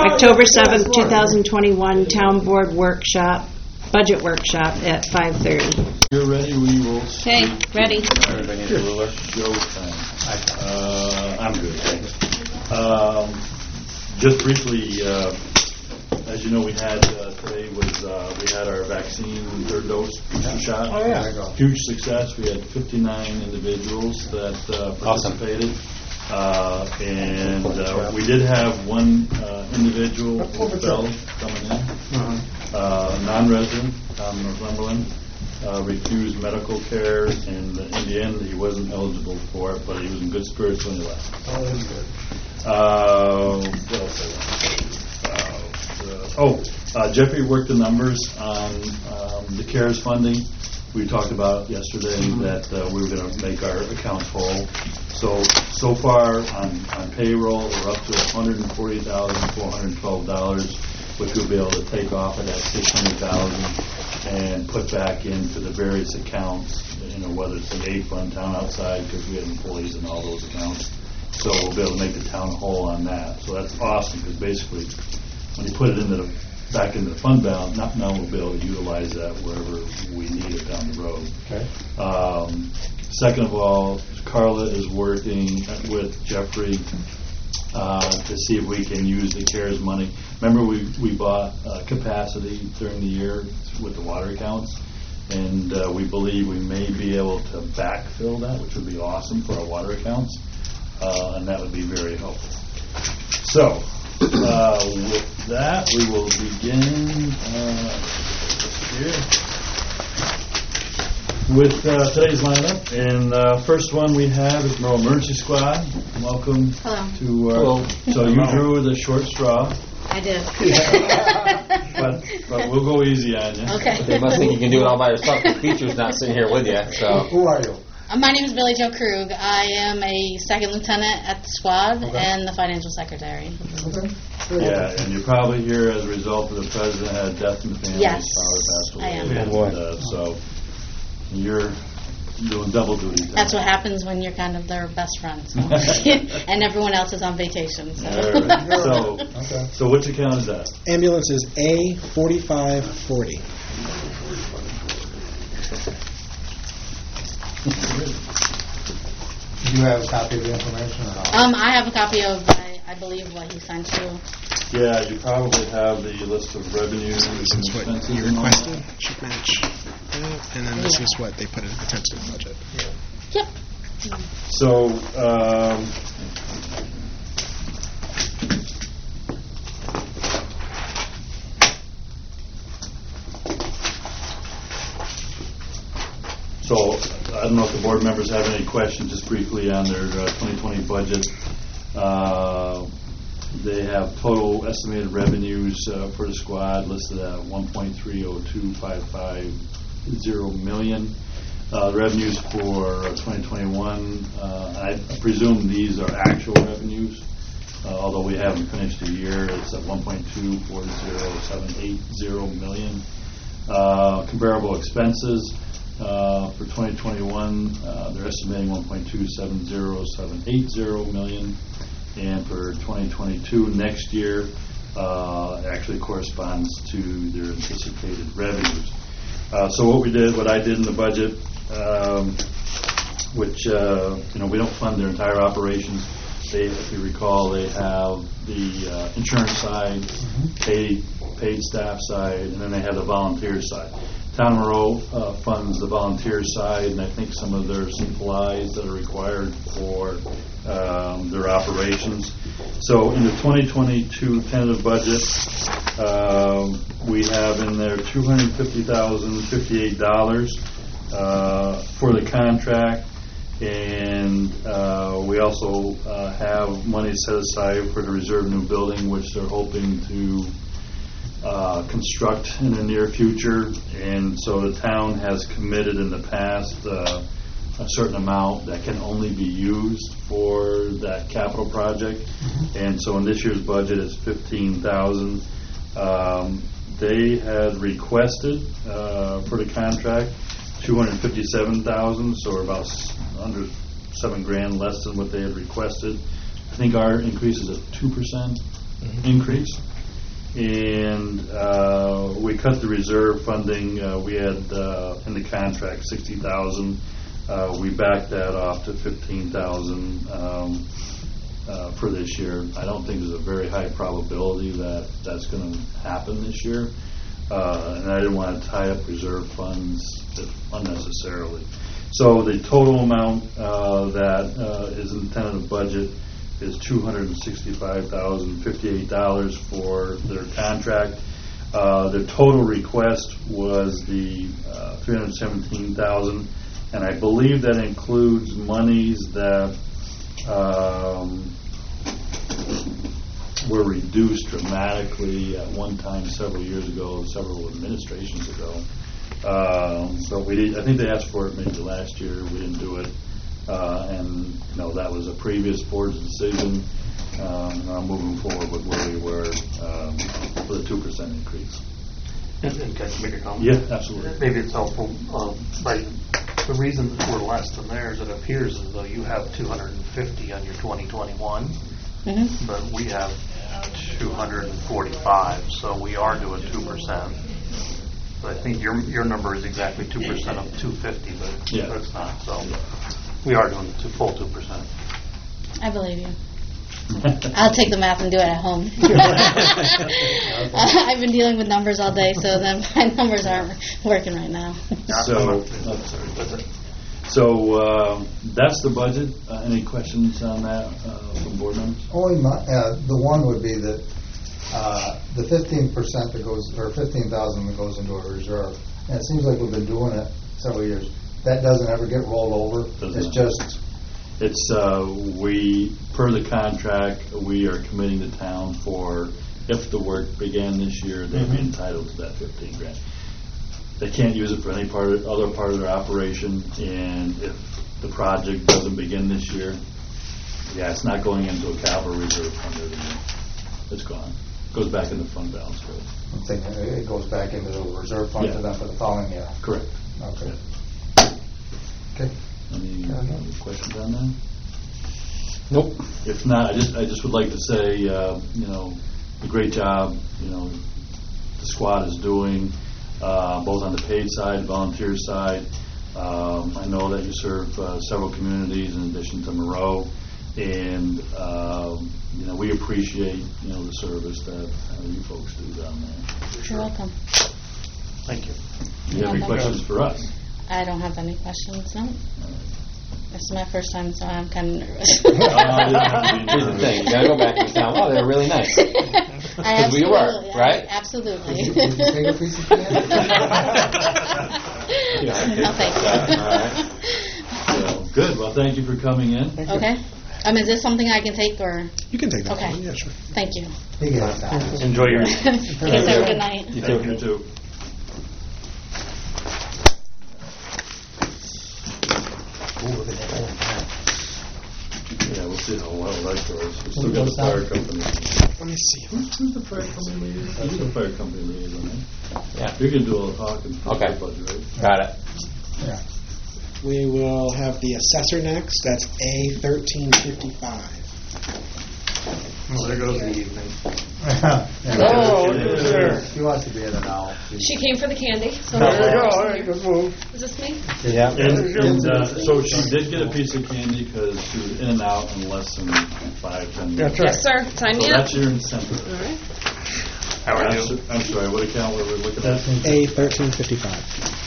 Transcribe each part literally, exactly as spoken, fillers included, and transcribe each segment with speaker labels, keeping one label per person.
Speaker 1: October seventh, two thousand twenty-one, Town Board Workshop, Budget Workshop at five thirty.
Speaker 2: You're ready, we will.
Speaker 1: Okay, ready.
Speaker 2: Everybody needs a ruler? Go time. Uh, I'm good, thanks. Um, just briefly, uh, as you know, we had, uh, today was, uh, we had our vaccine third dose shot.
Speaker 3: Oh, yeah.
Speaker 2: Huge success. We had fifty-nine individuals that uh, participated. Awesome. Uh, and uh, we did have one uh, individual who fell coming in, uh-huh. uh, non-resident, um, Northumberland, uh, refused medical care, and in the end he wasn't eligible for it, but he was in good spirits when he left.
Speaker 3: Oh, that's good.
Speaker 2: Uh, what else I want to say? Uh, oh, uh, Jeffrey worked the numbers on um, the CARES funding. We talked about yesterday mm-hmm. that uh, we were going to make our accounts whole. So, so far on, on payroll, we're up to one hundred forty thousand four hundred twelve dollars, which we'll be able to take off of that six hundred thousand dollars and put back into the various accounts, you know, whether it's the A fund, town outside, because we have employees in all those accounts. So we'll be able to make the town whole on that. So that's awesome, because basically when you put it into the back into the fund balance, now, now we'll be able to utilize that wherever we need it down the road.
Speaker 3: Okay.
Speaker 2: Um, second of all, Carla is working with Jeffrey uh, to see if we can use the CARES money. Remember, we we bought uh, capacity during the year with the water accounts, and uh, we believe we may be able to backfill that, which would be awesome for our water accounts, uh, and that would be very helpful. So, uh, with that, we will begin uh, here. With uh, today's lineup, and uh, first one we have is Monroe Emergency Squad. Welcome.
Speaker 1: Hello.
Speaker 2: To uh,
Speaker 3: Hello.
Speaker 2: So you drew the short straw.
Speaker 1: I did.
Speaker 2: but, but we'll go easy on you.
Speaker 1: Okay.
Speaker 4: They must think you can do it all by yourself. The feature's not sitting here with you. So.
Speaker 3: Who are you?
Speaker 5: Uh, my name is Billy Jo Krug. I am a second lieutenant at the squad
Speaker 3: Okay.
Speaker 5: and the financial secretary.
Speaker 3: Okay.
Speaker 2: Yeah, and you're probably here as a result of the president had a death in the family.
Speaker 5: Yes,
Speaker 2: His father passed away.
Speaker 5: I am.
Speaker 2: And, uh, so you're doing double duty.
Speaker 5: That's what happens when you're kind of their best friend. So. And everyone else is on vacation. So,
Speaker 2: All right. so,
Speaker 3: Okay.
Speaker 2: so which account is that?
Speaker 6: Ambulance is A forty-five forty.
Speaker 3: Do you have a copy of the information or not?
Speaker 5: um, I have a copy of, I, I believe, what he sent you.
Speaker 2: Yeah, you probably have the list of revenues.
Speaker 6: So this is what
Speaker 2: expenses
Speaker 6: you
Speaker 2: and all
Speaker 6: requested,
Speaker 2: that.
Speaker 6: should match that, and then this is what they put in the tentative budget.
Speaker 5: Yep.
Speaker 2: So, um, so I don't know if the board members have any questions, just briefly on their uh, twenty twenty budget. Uh, they have total estimated revenues uh, for the squad listed at one point three oh two five five zero million. Uh, the revenues for twenty twenty-one, uh, I presume these are actual revenues, uh, although we haven't finished the year. It's at one point two four zero seven eight zero million. Uh, comparable expenses uh, for twenty twenty-one, uh, they're estimating one point two seven zero seven eight zero million, and for twenty twenty-two, next year, uh, actually corresponds to their anticipated revenues. Uh, so what we did, what I did in the budget, um, which uh, you know we don't fund their entire operations. They, if you recall, they have the uh, insurance side, mm-hmm. paid paid staff side, and then they have the volunteer side. Town of Monroe uh, funds the volunteer side, and I think some of their supplies that are required for um, their operations. So in the twenty twenty-two tentative budget, uh, we have in there two hundred fifty thousand fifty-eight dollars uh, for the contract, and uh, we also uh, have money set aside for the reserve new building, which they're hoping to Uh, construct in the near future. And so the town has committed in the past uh, a certain amount that can only be used for that capital project. Mm-hmm. And so in this year's budget it's fifteen thousand dollars. Um, they had requested uh, for the contract two hundred fifty-seven thousand dollars, so about under seven grand less than what they had requested. I think our increase is a two percent mm-hmm. increase. And uh, we cut the reserve funding. Uh, we had uh, in the contract sixty thousand. Uh, we backed that off to fifteen thousand um, uh, for this year. I don't think there's a very high probability that that's going to happen this year. Uh, and I didn't want to tie up reserve funds unnecessarily. So the total amount uh, that uh, is in the tentative budget is two hundred sixty-five thousand fifty-eight dollars for their contract. Uh, their total request was the uh, three hundred seventeen thousand dollars, and I believe that includes monies that um, were reduced dramatically at one time several years ago, several administrations ago. Um, so we did, I think they asked for it maybe last year. We didn't do it. Uh, and, you know, that was a previous board's decision. Um, I'm moving forward with where we were um, for the two percent increase.
Speaker 7: And, and can I make a comment?
Speaker 2: Yeah, absolutely.
Speaker 7: Maybe it's helpful. Um, by the reason that we're less than theirs, it appears as though you have two hundred fifty on your twenty twenty-one,
Speaker 5: Mm-hmm.
Speaker 7: but we have two hundred forty-five, so we are doing two percent. But I think your your number is exactly two percent of two fifty, but
Speaker 2: Yeah.
Speaker 7: it's not. So we are doing the full two percent.
Speaker 5: I believe you. I'll take the math and do it at home. I've been dealing with numbers all day, so then my numbers aren't working right now.
Speaker 2: So, so uh, that's the budget. Uh, any questions on that uh, from board members?
Speaker 3: Only my, uh, the one would be that uh, the fifteen percent that goes, or fifteen thousand that goes into a reserve, and it seems like we've been doing it several years. That doesn't ever get rolled over.
Speaker 2: Doesn't
Speaker 3: It's
Speaker 2: it?
Speaker 3: just,
Speaker 2: It's, uh, we, per the contract, we are committing the town for, if the work began this year, they'd be entitled to that fifteen grand. They can't use it for any part of, other part of their operation, and if the project doesn't begin this year, yeah, it's not going into a capital reserve fund every year. It's gone. Goes back in the fund balance code.
Speaker 3: I'm thinking it goes back into the reserve fund
Speaker 2: Yeah.
Speaker 3: for them for the following year.
Speaker 2: Correct.
Speaker 3: Okay. Okay.
Speaker 2: Any
Speaker 3: Yeah, no.
Speaker 2: other questions on that?
Speaker 4: Nope.
Speaker 2: If not, I just, I just would like to say, uh, you know, a great job, you know, the squad is doing, uh, both on the paid side, volunteer side. Um, I know that you serve uh, several communities in addition to Moreau, and, um, you know, we appreciate, you know, the service that uh, you folks do down there. for
Speaker 5: You're
Speaker 2: sure.
Speaker 5: welcome.
Speaker 7: Thank you.
Speaker 2: Do you have any
Speaker 5: Yeah,
Speaker 2: questions for us?
Speaker 5: I don't have any questions, no. This is my first time, so I'm kind of nervous.
Speaker 2: Uh, yeah,
Speaker 4: Here's the thing, you gotta go back and tell them, oh, they're really nice.
Speaker 5: I
Speaker 4: Because we were,
Speaker 5: absolutely-
Speaker 4: right?
Speaker 5: I- Absolutely.
Speaker 3: Did you, did you take a piece of candy?
Speaker 5: No, thank you.
Speaker 4: All right.
Speaker 2: So, good. Well, thank you for coming in.
Speaker 5: Okay. Um, is this something I can take, or,
Speaker 6: You can take that
Speaker 5: Okay.
Speaker 6: one. Yeah, sure.
Speaker 5: thank you.
Speaker 3: He gets that.
Speaker 7: Enjoy your.
Speaker 5: You guys have a good night.
Speaker 4: You
Speaker 2: Thank
Speaker 4: too.
Speaker 2: you, too. Yeah, we'll see how well that goes. We still got the fire company.
Speaker 6: Let me see.
Speaker 2: Who's who's the fire company liaison? You're the fire company liaison, right?
Speaker 4: Yeah.
Speaker 2: You're gonna do all the talking for
Speaker 4: Okay.
Speaker 2: the budget, right?
Speaker 4: Got it.
Speaker 3: Yeah.
Speaker 6: We will have the assessor next. That's A thirteen fifty-five.
Speaker 7: Well, there goes the evening.
Speaker 3: Oh,
Speaker 2: sure.
Speaker 3: She wants to be in and out.
Speaker 8: She came for the candy. So
Speaker 3: There we go. All right, good move.
Speaker 8: Is this me?
Speaker 4: Yeah.
Speaker 2: And, and uh, so she did get a piece of candy because she was in and out in less than five, ten minutes.
Speaker 8: Yes, sir. Sign
Speaker 2: So
Speaker 8: me up.
Speaker 2: that's your incentive.
Speaker 8: All right.
Speaker 7: How are
Speaker 2: I'm
Speaker 7: you?
Speaker 2: so- I'm sorry, what account were we looking at?
Speaker 6: A thirteen fifty-five.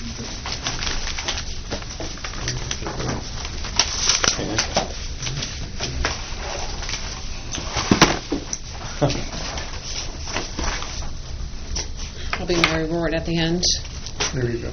Speaker 8: I'll be my reward at the end.
Speaker 3: There you go.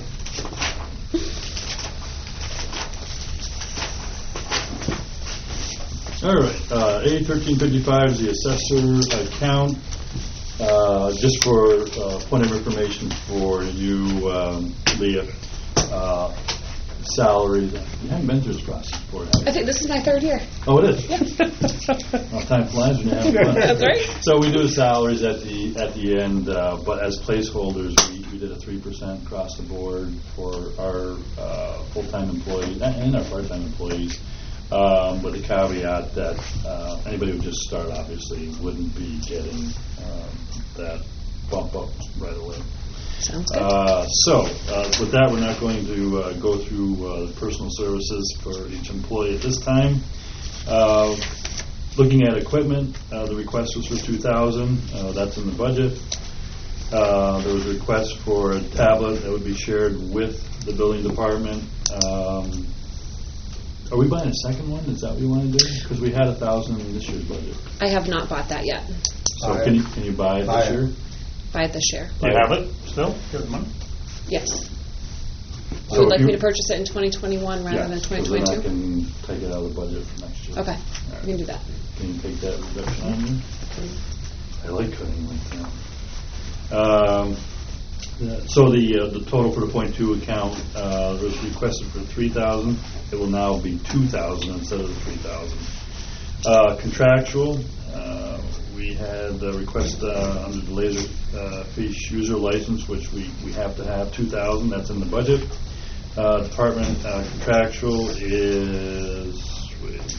Speaker 2: All right, uh, A thirteen fifty-five is the assessor account. Uh, Just for uh, point of information for you, um, Leah, uh, salary, you haven't been through this process before, have you?
Speaker 8: I think this is my third year.
Speaker 2: Oh, it is? Well, time flies when you're having fun.
Speaker 8: That's right.
Speaker 2: So we do the salaries at the, at the end, uh, but as placeholders, we, we did a three percent across the board for our uh, full-time employees and and our part-time employees, um, with the caveat that uh, anybody who just started obviously wouldn't be getting um, that bump up right away.
Speaker 8: Sounds good.
Speaker 2: Uh, So, uh, with that, we're not going to uh, go through uh, the personal services for each employee at this time. Uh, Looking at equipment, uh, the request was for two thousand dollars. That's in the budget. Uh, There was a request for a tablet that would be shared with the building department. Um, Are we buying a second one? Is that what you want to do? Because we had a thousand in this year's budget.
Speaker 8: I have not bought that yet.
Speaker 2: So
Speaker 3: Buy
Speaker 2: can
Speaker 3: it.
Speaker 2: you, can you buy it
Speaker 3: Buy
Speaker 2: this
Speaker 3: it.
Speaker 2: year?
Speaker 8: Buy it this year.
Speaker 7: Do you have it still? Give money?
Speaker 8: Yes.
Speaker 2: So
Speaker 8: You would like
Speaker 2: if
Speaker 8: me
Speaker 2: you-
Speaker 8: to purchase it in twenty twenty-one rather
Speaker 2: Yeah,
Speaker 8: than
Speaker 2: so
Speaker 8: twenty
Speaker 2: then I
Speaker 8: twenty-two?
Speaker 2: can take it out of the budget for next year.
Speaker 8: Okay,
Speaker 2: All right.
Speaker 8: we can do that.
Speaker 2: Can you take that reduction on you? I like cutting like that. Um, yeah, So the, uh, the total for the point two account uh, was requested for three thousand. It will now be two thousand instead of the three thousand. Uh, Contractual, uh, we had a request uh, under the laser uh, fiche user license, which we, we have to have two thousand. That's in the budget. Uh, Department uh, contractual is, wait a minute.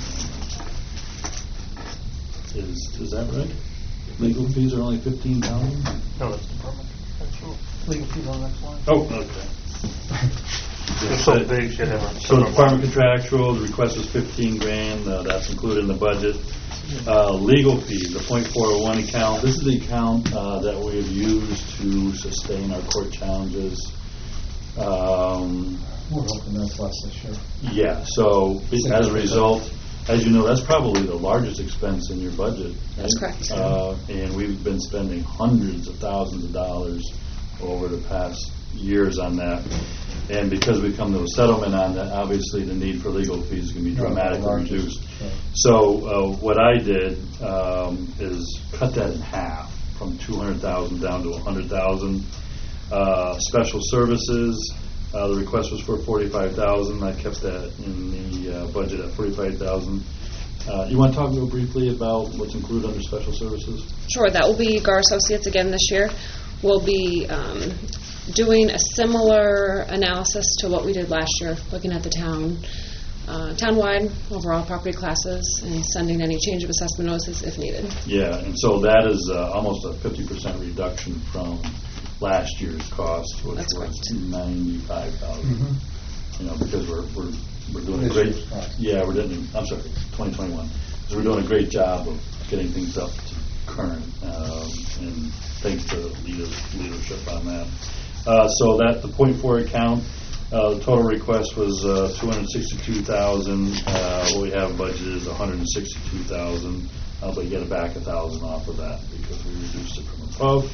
Speaker 2: Is, is that right? Legal fees are only fifteen thousand?
Speaker 7: No, that's department. Actual legal fees on the next line.
Speaker 2: Oh, okay.
Speaker 7: They're so big, should have a.
Speaker 2: So the department contractual, the request was fifteen grand, uh, that's included in the budget. Uh, legal fees, the point four oh one account, this is the account, uh, that we have used to sustain our court challenges. Um,
Speaker 3: We're hoping that's less this year.
Speaker 2: yeah, so as a result, as you know, that's probably the largest expense in your budget.
Speaker 8: That's
Speaker 2: right?
Speaker 8: correct.
Speaker 2: Uh, and we've been spending hundreds of thousands of dollars over the past years on that. And because we come to a settlement on that, obviously the need for legal fees is going to be dramatically
Speaker 3: Largest,
Speaker 2: reduced.
Speaker 3: sure.
Speaker 2: So uh, what I did um, is cut that in half from two hundred thousand dollars down to one hundred thousand dollars. Uh, special services, uh, the request was for forty-five thousand dollars. I kept that in the uh, budget at forty-five thousand dollars. Uh, you want to talk real briefly about what's included under special services?
Speaker 8: Sure, that will be Gar Associates again this year. We'll be um, doing a similar analysis to what we did last year, looking at the town, uh, townwide, overall property classes, and sending any change of assessment notices if needed.
Speaker 2: Yeah, and so that is uh, almost a fifty percent reduction from last year's cost, which
Speaker 8: That's
Speaker 2: was
Speaker 8: correct.
Speaker 2: ninety-five thousand.
Speaker 3: Mhm.
Speaker 2: You know, because we're we're we're doing a
Speaker 3: This
Speaker 2: great.
Speaker 3: year's cost.
Speaker 2: Yeah, we're doing. I'm sorry, twenty twenty-one. So we're doing a great job of getting things up to current, um, and thanks to leader, leadership on that. Uh, so that the point four account, uh, the total request was uh, two hundred sixty-two thousand. Uh, what we have budgeted is one hundred sixty-two thousand. Uh, but you get it back a thousand off of that because we reduced it from above.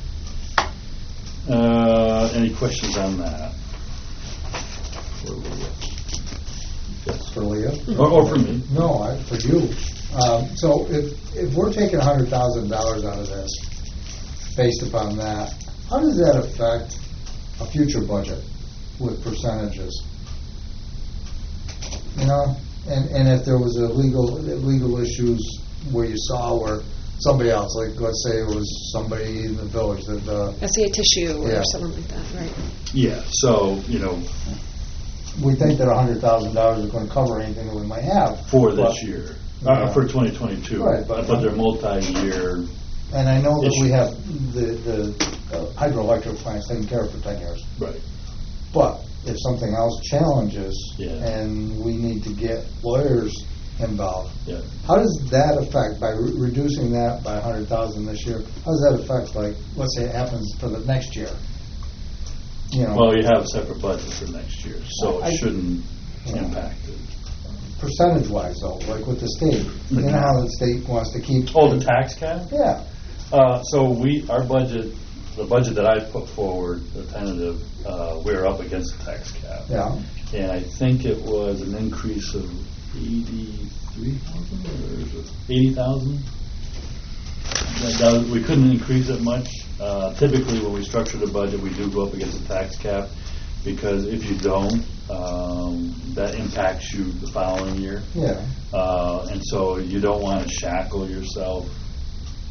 Speaker 2: Uh, any questions on that? Where were we? Yes.
Speaker 3: For Leah?
Speaker 2: Or, or for me?
Speaker 3: No, I, for you. Um, so if, if we're taking a hundred thousand dollars out of this, based upon that, how does that affect a future budget with percentages? You know, and, and if there was a legal, legal issues where you saw where somebody else, like let's say it was somebody in the village that, uh,
Speaker 8: S E A tissue or
Speaker 3: Yeah.
Speaker 8: something like that, right?
Speaker 2: Yeah, so, you know,
Speaker 3: we think that a hundred thousand dollars is gonna cover anything that we might have.
Speaker 2: for this
Speaker 3: But-
Speaker 2: year,
Speaker 3: Yeah.
Speaker 2: uh, for twenty twenty-two.
Speaker 3: Right, but-
Speaker 2: But they're multi-year,
Speaker 3: And I know that we
Speaker 2: Issue.
Speaker 3: have the, the uh, hydroelectric plants taken care of for ten years.
Speaker 2: right.
Speaker 3: But if something else challenges
Speaker 2: Yeah.
Speaker 3: and we need to get lawyers involved,
Speaker 2: Yeah.
Speaker 3: how does that affect, by re- reducing that by a hundred thousand this year, how does that affect, like, let's say it happens for the next year? You know,
Speaker 2: Well, you have a separate budget for next year, so
Speaker 3: I-
Speaker 2: it shouldn't
Speaker 3: Yeah.
Speaker 2: impact it.
Speaker 3: percentage-wise though, like with the state, you know how the state wants to keep.
Speaker 2: Oh, the tax cap?
Speaker 3: Yeah,
Speaker 2: Uh, so we, our budget, the budget that I put forward, the tentative, uh, we're up against the tax cap.
Speaker 3: yeah.
Speaker 2: And I think it was an increase of eighty-three thousand, or is it eighty thousand? We couldn't increase it much. Uh, Typically, when we structure the budget, we do go up against the tax cap, because if you don't, um, that impacts you the following year.
Speaker 3: Yeah,
Speaker 2: Uh, And so you don't want to shackle yourself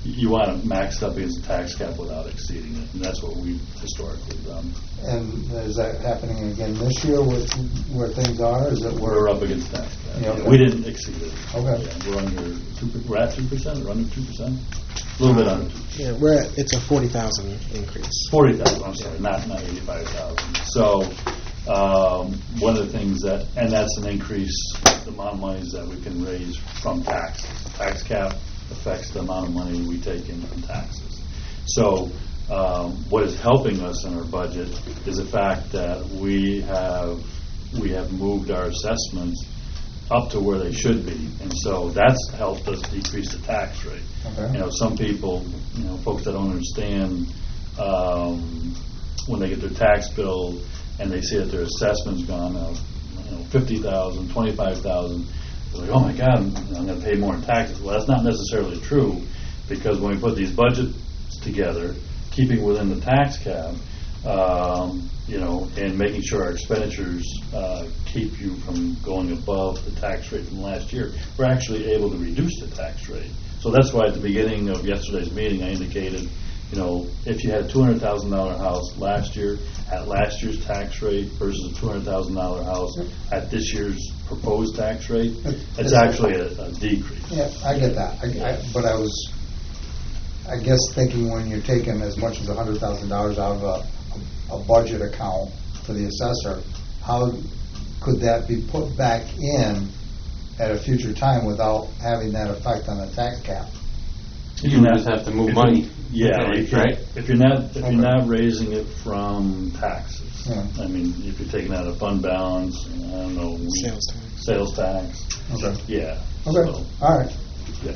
Speaker 2: you want to max it up against the tax cap without exceeding it, and that's what we've historically done.
Speaker 3: And is that happening again this year with where things are? Is it
Speaker 2: We're
Speaker 3: where?
Speaker 2: up against tax cap.
Speaker 3: Yeah, okay.
Speaker 2: We didn't exceed it.
Speaker 3: Okay.
Speaker 2: Yeah, we're under two. per- We're at two percent. We're under two percent. A little bit under two.
Speaker 6: Yeah, we're at, it's a forty thousand increase.
Speaker 2: Forty thousand. I'm sorry, not not eighty-five thousand. So um, one of the things that, and that's an increase, the amount of monies that we can raise from taxes. Tax cap affects the amount of money we take in from taxes. So um, what is helping us in our budget is the fact that we have we have moved our assessments up to where they should be, and so that's helped us decrease the tax rate.
Speaker 3: Okay.
Speaker 2: You know, some people, you know, folks that don't understand um, when they get their tax bill and they see that their assessment's gone up, you know, fifty thousand, twenty-five thousand. They're like, oh my God, I'm, I'm going to pay more in taxes. Well, that's not necessarily true, because when we put these budgets together, keeping within the tax cap, um, you know, and making sure our expenditures uh, keep you from going above the tax rate from last year, we're actually able to reduce the tax rate. So that's why at the beginning of yesterday's meeting, I indicated, you know, if you had a two hundred thousand dollars house last year at last year's tax rate versus a two hundred thousand dollars house at this year's proposed tax rate, it's actually a, a decrease.
Speaker 3: Yeah, I get that. I, I, but I was, I guess, thinking when you're taking as much as one hundred thousand dollars out of a, a budget account for the assessor, how could that be put back in at a future time without having that effect on the tax cap?
Speaker 4: You just have to move money.
Speaker 2: Yeah,
Speaker 4: Right,
Speaker 2: if you're,
Speaker 4: right?
Speaker 2: if you're not if
Speaker 3: Okay.
Speaker 2: you're not raising it from taxes,
Speaker 3: Yeah.
Speaker 2: I mean, if you're taking out a fund balance, I don't know, we-
Speaker 6: Sales tax.
Speaker 2: sales tax,
Speaker 3: Okay.
Speaker 2: yeah.
Speaker 3: Okay.
Speaker 2: So,
Speaker 3: All right.
Speaker 2: yeah.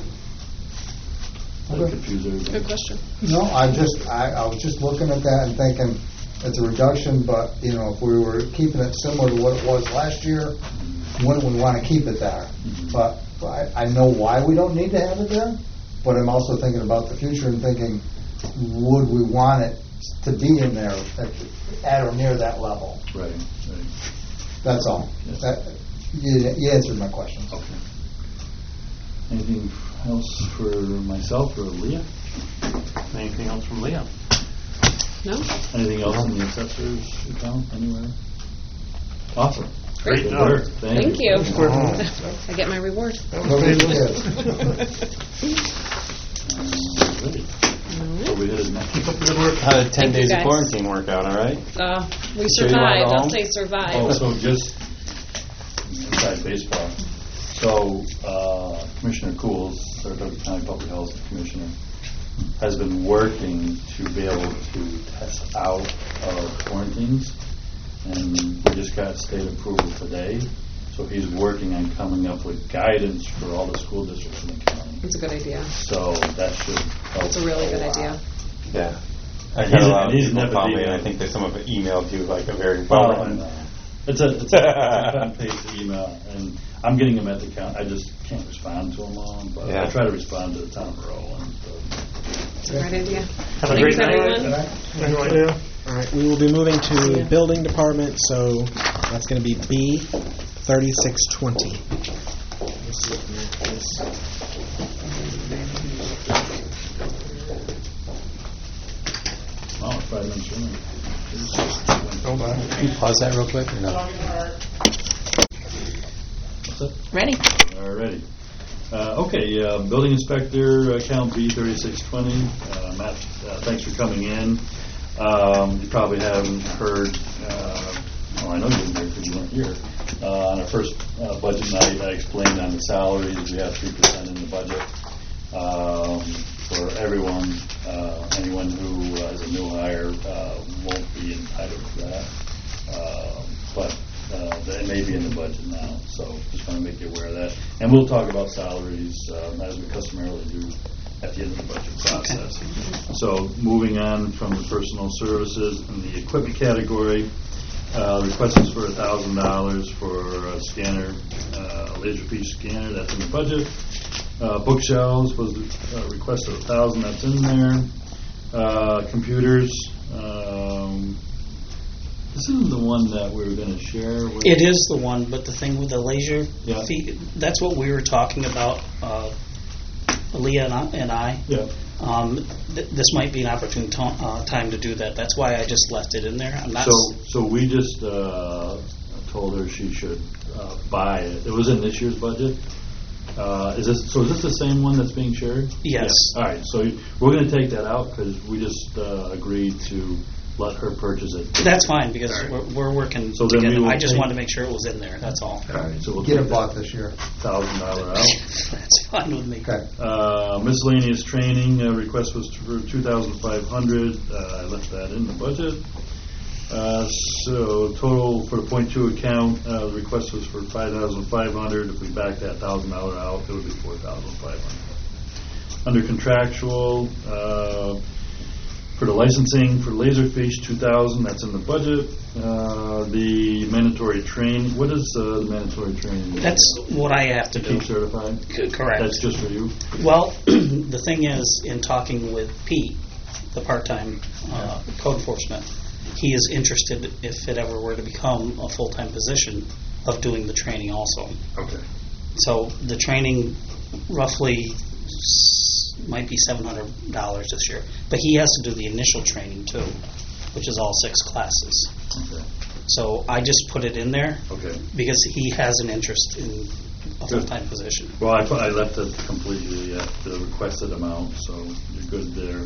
Speaker 2: That
Speaker 3: Okay.
Speaker 2: confuse everybody.
Speaker 8: Good question.
Speaker 3: No, I just, I, I was just looking at that and thinking, it's a reduction, but, you know, if we were keeping it similar to what it was last year, wouldn't we want to keep it there? But I, I know why we don't need to have it there, but I'm also thinking about the future and thinking, would we want it to be in there at, at or near that level?
Speaker 2: Right, right.
Speaker 3: That's all.
Speaker 2: Yes.
Speaker 3: That, you, you answered my question.
Speaker 2: Okay. Anything else for myself or Leah?
Speaker 7: Anything else from Leah?
Speaker 8: No?
Speaker 2: Anything else in the assessor's account anywhere? Awesome.
Speaker 8: Great.
Speaker 2: Good work.
Speaker 8: Thank you.
Speaker 3: Oh.
Speaker 8: I get my reward.
Speaker 3: Go get the kids.
Speaker 2: Alrighty. So we headed next.
Speaker 4: How did ten
Speaker 8: Thank you,
Speaker 4: days of
Speaker 8: guys.
Speaker 4: quarantine work out, all right?
Speaker 8: Uh, we
Speaker 4: Sure you wanna
Speaker 8: survived.
Speaker 4: go
Speaker 8: I'll
Speaker 4: home?
Speaker 8: say survived.
Speaker 2: Oh, so just inside baseball. So uh, Commissioner Cools, Saratoga County Public Health Commissioner, has been working to be able to test out of quarantines, and we just got state approval today. So he's working on coming up with guidance for all the school districts in the county.
Speaker 8: It's a good idea.
Speaker 2: So that should help.
Speaker 8: It's a really good
Speaker 2: lot.
Speaker 8: idea.
Speaker 4: Yeah. I
Speaker 2: He's
Speaker 4: got a
Speaker 2: a-
Speaker 4: lot of
Speaker 2: he's
Speaker 4: people
Speaker 2: never
Speaker 4: call me,
Speaker 2: been-
Speaker 4: and I think that some of it emailed you like a very
Speaker 2: Oh,
Speaker 4: well
Speaker 2: I know. It's a, it's a cut and paste email, and I'm getting them at the count. I just can't respond to them all, but
Speaker 4: Yeah.
Speaker 2: I try to respond to the town of Berlin. So.
Speaker 8: It's a great idea.
Speaker 7: Have a
Speaker 8: Thanks,
Speaker 7: great night.
Speaker 8: everyone.
Speaker 6: All right, we will be moving to building department, so that's going to be B thirty-six twenty.
Speaker 2: Oh, five minutes early.
Speaker 3: Hold on.
Speaker 4: Can you pause that real quick? Or no?
Speaker 2: What's that?
Speaker 1: Ready?
Speaker 2: All righty. Uh, okay, uh, building inspector, account B thirty-six twenty. Uh, Matt, uh, thanks for coming in. Um, you probably haven't heard, uh, well, I know you didn't hear because you weren't here. Uh, on our first uh, budget night, I explained on the salaries, we have three percent in the budget. Um, for everyone, uh, anyone who uh, is a new hire uh, won't be entitled to that. Uh, but uh, that may be in the budget now, so just want to make you aware of that. And we'll talk about salaries uh, as we customarily do at the end of the budget process. So moving on from the personal services in the equipment category, uh, request is for one thousand dollars for a scanner, uh, laser piece scanner, that's in the budget. Uh, bookshelves was uh, request of one thousand dollars, that's in there. Uh, computers, um, this isn't the one that we were going to share with.
Speaker 9: It is the one, but the thing with the laser
Speaker 2: Yeah.
Speaker 9: feet, that's what we were talking about. Uh, Leah and I, and I
Speaker 2: Yeah.
Speaker 9: um, th- this might be an opportune to- uh, time to do that. That's why I just left it in there. I'm not.
Speaker 2: So,
Speaker 9: s-
Speaker 2: so we just uh, told her she should uh, buy it. It was in this year's budget. Uh, Is this, so is this the same one that's being shared?
Speaker 9: Yes.
Speaker 2: All right, so we're going to take that out because we just uh, agreed to let her purchase it.
Speaker 9: That's fine because
Speaker 2: All right.
Speaker 9: we're, we're working
Speaker 2: So then we
Speaker 9: together.
Speaker 2: will
Speaker 9: I just
Speaker 2: take-
Speaker 9: wanted to make sure it was in there. That's all.
Speaker 2: All right, so we'll
Speaker 3: Get
Speaker 2: take
Speaker 3: it bought this year.
Speaker 2: thousand dollar out.
Speaker 9: That's fine with me.
Speaker 3: Okay.
Speaker 2: Uh, Miscellaneous training, uh, request was for two thousand five hundred. Uh, I left that in the budget. Uh, So total for the point two account, uh, the request was for five thousand five hundred. If we back that thousand dollar out, it would be four thousand five hundred. Under contractual, uh, for the licensing for Laserfish, two thousand, that's in the budget. Uh, The mandatory train, what is uh, the mandatory training?
Speaker 9: That's what I have to
Speaker 2: To
Speaker 9: do.
Speaker 2: keep certified?
Speaker 9: C- Correct.
Speaker 2: That's just for you?
Speaker 9: Well, the thing is, in talking with Pete, the part-time uh, code enforcement, he is interested, if it ever were to become a full-time position, of doing the training also.
Speaker 2: Okay.
Speaker 9: So the training roughly s- might be seven hundred dollars this year. But he has to do the initial training too, which is all six classes.
Speaker 2: Okay.
Speaker 9: So I just put it in there
Speaker 2: Okay.
Speaker 9: because he has an interest in a full-time position.
Speaker 2: Well, I, I left it completely at the requested amount, so you're good there.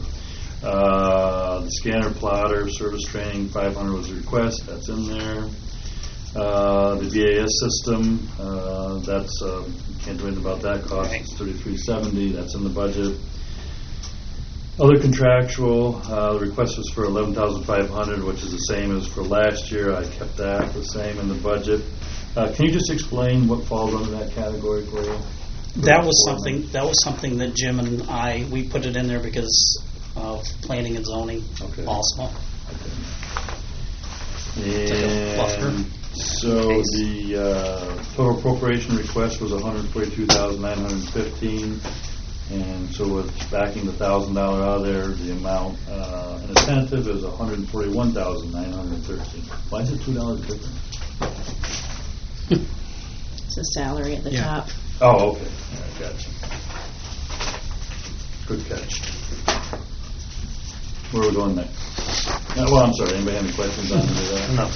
Speaker 2: Uh, the scanner plotter service training, five hundred was the request, that's in there. Uh, the V A S system, uh, that's, uh, can't do anything about that cost,
Speaker 9: Right.
Speaker 2: it's thirty-three seventy, that's in the budget. Other contractual, uh, the request was for eleven thousand five hundred, which is the same as for last year. I kept that the same in the budget. Uh, Can you just explain what falls under that category for you?
Speaker 9: That was something, that was something that Jim and I, we put it in there because of planning and zoning
Speaker 2: Okay.
Speaker 9: also.
Speaker 2: And
Speaker 9: buffer.
Speaker 2: so the uh, total appropriation request was one hundred forty-two thousand nine hundred fifteen. And so with backing the one thousand dollars out of there, the amount uh, in a tentative is one hundred forty-one thousand nine hundred thirteen. Why is it two dollars different?
Speaker 1: It's a salary at the
Speaker 6: Yeah.
Speaker 1: top.
Speaker 2: Oh, okay. All right, gotcha. Good catch. Where are we going next? Uh, Well, I'm sorry, anybody have any questions on any of that?
Speaker 7: No.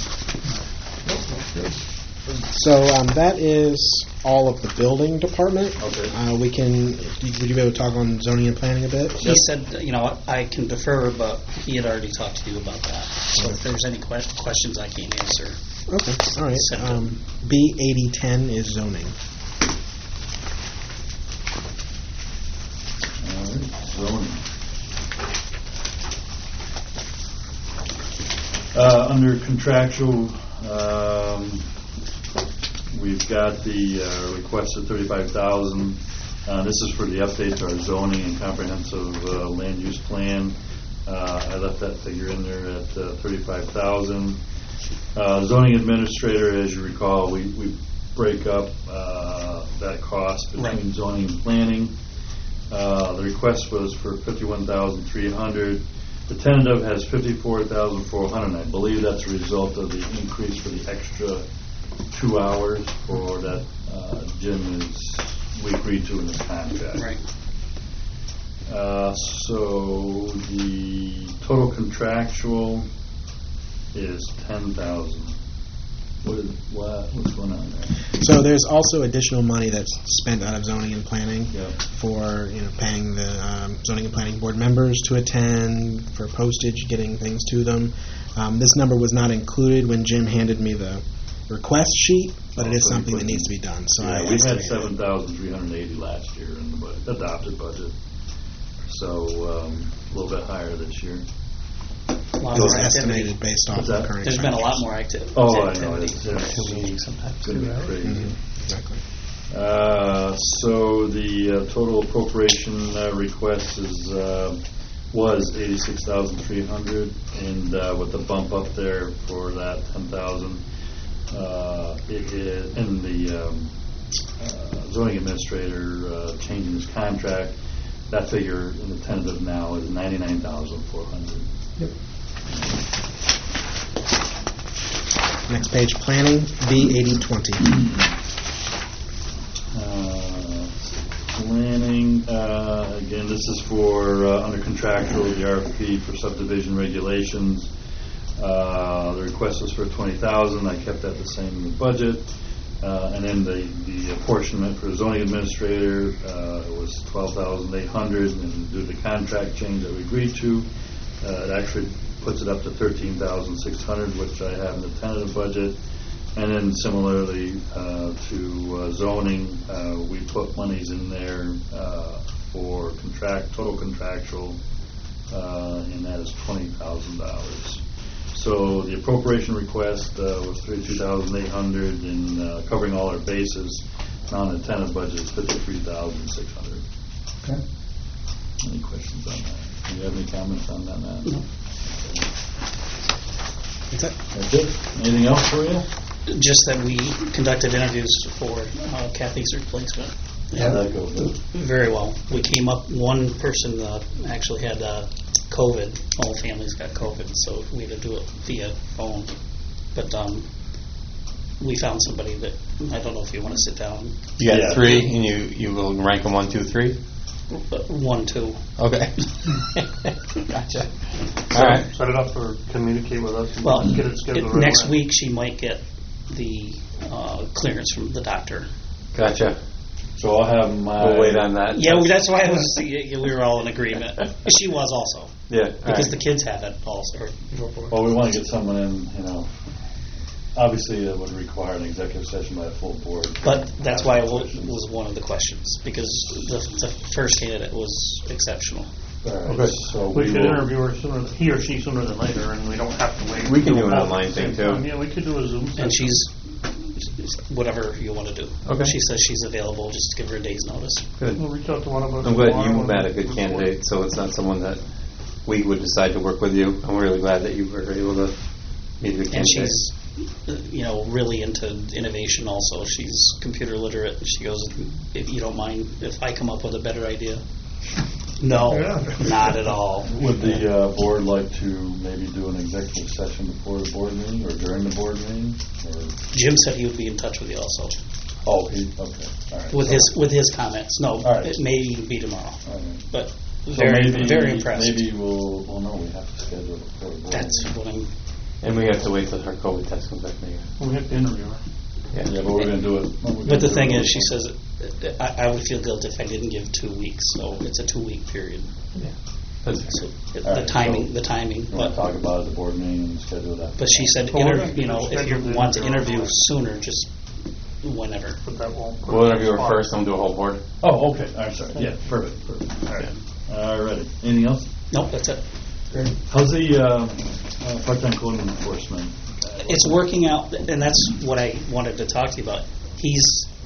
Speaker 6: So um, that is all of the building department.
Speaker 2: Okay.
Speaker 6: Uh, we can, would you be able to talk on zoning and planning a bit?
Speaker 9: He said, you know, I can defer, but he had already talked to you about that. So if there's any que- questions I can't answer.
Speaker 6: Okay, all right.
Speaker 9: Send it.
Speaker 6: Um, B eighty ten is zoning.
Speaker 2: All right, zoning. Uh, Under contractual, um, we've got the uh, request of thirty-five thousand dollars. Uh, This is for the update to our zoning and comprehensive uh, land use plan. Uh, I left that figure in there at uh, thirty-five thousand dollars. Uh, Zoning administrator, as you recall, we we break up uh, that cost between
Speaker 9: Right.
Speaker 2: zoning and planning. Uh, The request was for fifty-one thousand three hundred dollars. The tentative has fifty-four thousand four hundred dollars, and I believe that's a result of the increase for the extra two hours for that uh, Jim is, we agreed to in the contract.
Speaker 9: Right.
Speaker 2: Uh, So the total contractual is ten thousand. What is, what, what's going on there?
Speaker 6: So there's also additional money that's spent out of zoning and planning
Speaker 2: Yeah.
Speaker 6: for, you know, paying the um, zoning and planning board members to attend, for postage, getting things to them. Um, This number was not included when Jim handed me the request sheet, but it
Speaker 2: Oh,
Speaker 6: is
Speaker 2: so you
Speaker 6: something
Speaker 2: put
Speaker 6: that
Speaker 2: in-
Speaker 6: needs to be done. So I
Speaker 2: Yeah, we had
Speaker 6: estimated it.
Speaker 2: seven thousand three hundred eighty last year in the budget, adopted budget. So um, a little bit higher this year.
Speaker 9: A lot
Speaker 6: It was
Speaker 9: more activity.
Speaker 6: estimated based off
Speaker 2: What's
Speaker 6: of
Speaker 2: that?
Speaker 6: current
Speaker 9: There's been a lot
Speaker 6: expenditures.
Speaker 9: more acti-
Speaker 2: Oh, I know,
Speaker 9: activity.
Speaker 2: it's, it's
Speaker 7: Two meetings sometimes,
Speaker 2: gonna be
Speaker 7: too, right?
Speaker 2: crazy.
Speaker 6: Mhm, exactly.
Speaker 2: Uh, So the uh, total appropriation uh, request is, uh, was eighty-six thousand three hundred, and uh, with the bump up there for that ten thousand, uh, it is, in the um, uh, zoning administrator uh, changing his contract, that figure in the tentative now is ninety-nine thousand four hundred.
Speaker 3: Yep.
Speaker 6: Next page, planning, B eighty twenty.
Speaker 2: Uh, Planning, zoning, uh, again, this is for, uh, under contractual, the R F P for subdivision regulations. Uh, The request was for twenty thousand dollars. I kept that the same in the budget. Uh, And then the the apportionment for zoning administrator uh, was twelve thousand eight hundred dollars, and due to the contract change that we agreed to, uh, it actually puts it up to thirteen thousand six hundred dollars, which I have in the tentative budget. And then similarly uh, to uh, zoning, uh, we put monies in there uh, for contract, total contractual, uh, and that is twenty thousand dollars. So the appropriation request uh, was thirty-two thousand eight hundred dollars, and uh, covering all our bases. Now the tentative budget is fifty-three thousand six hundred dollars.
Speaker 3: Okay.
Speaker 2: Any questions on that? Do you have any comments on that, Matt?
Speaker 9: No.
Speaker 6: That's it.
Speaker 2: That's it? Anything else for you?
Speaker 9: Just that we conducted interviews for uh, Kathy's replacement.
Speaker 2: How'd that go? Good?
Speaker 9: Very well. We came up, one person uh, actually had uh, COVID. All families got COVID, so we had to do it via phone. But um, we found somebody that, I don't know if you want to sit down.
Speaker 4: You got
Speaker 2: Yeah.
Speaker 4: three, and you, you will rank them one, two, three?
Speaker 9: But one, two.
Speaker 4: Okay. Gotcha. All right.
Speaker 7: Set it up or communicate with us and
Speaker 9: Well,
Speaker 7: get it scheduled.
Speaker 9: it-
Speaker 7: right
Speaker 9: next
Speaker 7: away.
Speaker 9: week she might get the uh, clearance from the doctor.
Speaker 4: Gotcha.
Speaker 2: So I'll have my...
Speaker 4: We'll wait on that.
Speaker 9: Yeah, well, that's why I was. We were all in agreement. She was also
Speaker 4: Yeah.
Speaker 9: because
Speaker 4: all
Speaker 9: the
Speaker 4: right.
Speaker 9: kids have it also.
Speaker 2: Well, we want to get someone in, you know, obviously it would require an executive session by a full board.
Speaker 9: But that's why it wa- was one of the questions, because the, the first candidate was exceptional.
Speaker 2: All right,
Speaker 4: Okay.
Speaker 2: so
Speaker 7: We
Speaker 2: we
Speaker 7: could
Speaker 2: will...
Speaker 7: interview her sooner, he or she sooner than later, and we don't have to wait.
Speaker 4: We can do an
Speaker 7: both
Speaker 4: online
Speaker 7: at the same
Speaker 4: thing, too.
Speaker 7: time. Yeah, we could do a Zoom session.
Speaker 9: And she's, whatever you want to do.
Speaker 4: Okay.
Speaker 9: She says she's available, just give her a day's notice.
Speaker 4: Good.
Speaker 7: We'll reach out to one of us.
Speaker 4: I'm glad
Speaker 7: tomorrow
Speaker 4: you
Speaker 7: and
Speaker 4: met a good
Speaker 7: report.
Speaker 4: candidate, so it's not someone that we would decide to work with you. I'm really glad that you were able to meet a good
Speaker 9: And
Speaker 4: candidate.
Speaker 9: she's, uh, you know, really into innovation also. She's computer literate. She goes, if you don't mind if I come up with a better idea. No, not at all.
Speaker 2: Would the uh, board like to maybe do an executive session before the board meeting or during the board meeting? Or
Speaker 9: Jim said he would be in touch with you also,
Speaker 2: Oh, he, okay, all right.
Speaker 9: with
Speaker 2: So-
Speaker 9: his with his comments. No,
Speaker 2: All right.
Speaker 9: it may even be tomorrow,
Speaker 2: all right.
Speaker 9: but
Speaker 2: So
Speaker 9: very
Speaker 2: maybe-
Speaker 9: very impressed.
Speaker 2: Maybe we'll, well, no, we have to schedule it before the board.
Speaker 9: That's
Speaker 2: meeting.
Speaker 9: what I'm.
Speaker 4: And we have to wait till her COVID test comes back maybe.
Speaker 7: We have to interview her.
Speaker 2: Yeah, but we're going to do it. we're gonna
Speaker 9: But the
Speaker 2: do
Speaker 9: thing
Speaker 2: it
Speaker 9: is, she
Speaker 2: over-
Speaker 9: says, uh, I, I would feel guilty if I didn't give two weeks. So it's a two week period.
Speaker 4: Yeah. That's
Speaker 9: So it,
Speaker 2: All
Speaker 9: the
Speaker 2: right,
Speaker 9: timing,
Speaker 2: so
Speaker 9: the timing.
Speaker 2: You want
Speaker 9: But
Speaker 2: to talk about it at the board meeting and schedule that?
Speaker 9: but she said,
Speaker 7: Well, we're
Speaker 9: inter-
Speaker 7: gonna
Speaker 9: you know, if you
Speaker 7: schedule the
Speaker 9: want to
Speaker 7: interview
Speaker 9: interview
Speaker 7: right
Speaker 9: sooner, just whenever.
Speaker 7: But that won't. put
Speaker 4: We'll
Speaker 7: us
Speaker 4: interview her
Speaker 7: on the spot.
Speaker 4: first, and we'll do a whole board.
Speaker 2: Oh, okay, I'm sorry, yeah, perfect, perfect, all right. All righty, anything else?
Speaker 9: Nope, that's it.
Speaker 2: How's the uh, uh, part-time code enforcement? uh,
Speaker 9: It's working out, and that's what I wanted to talk to you about. He's,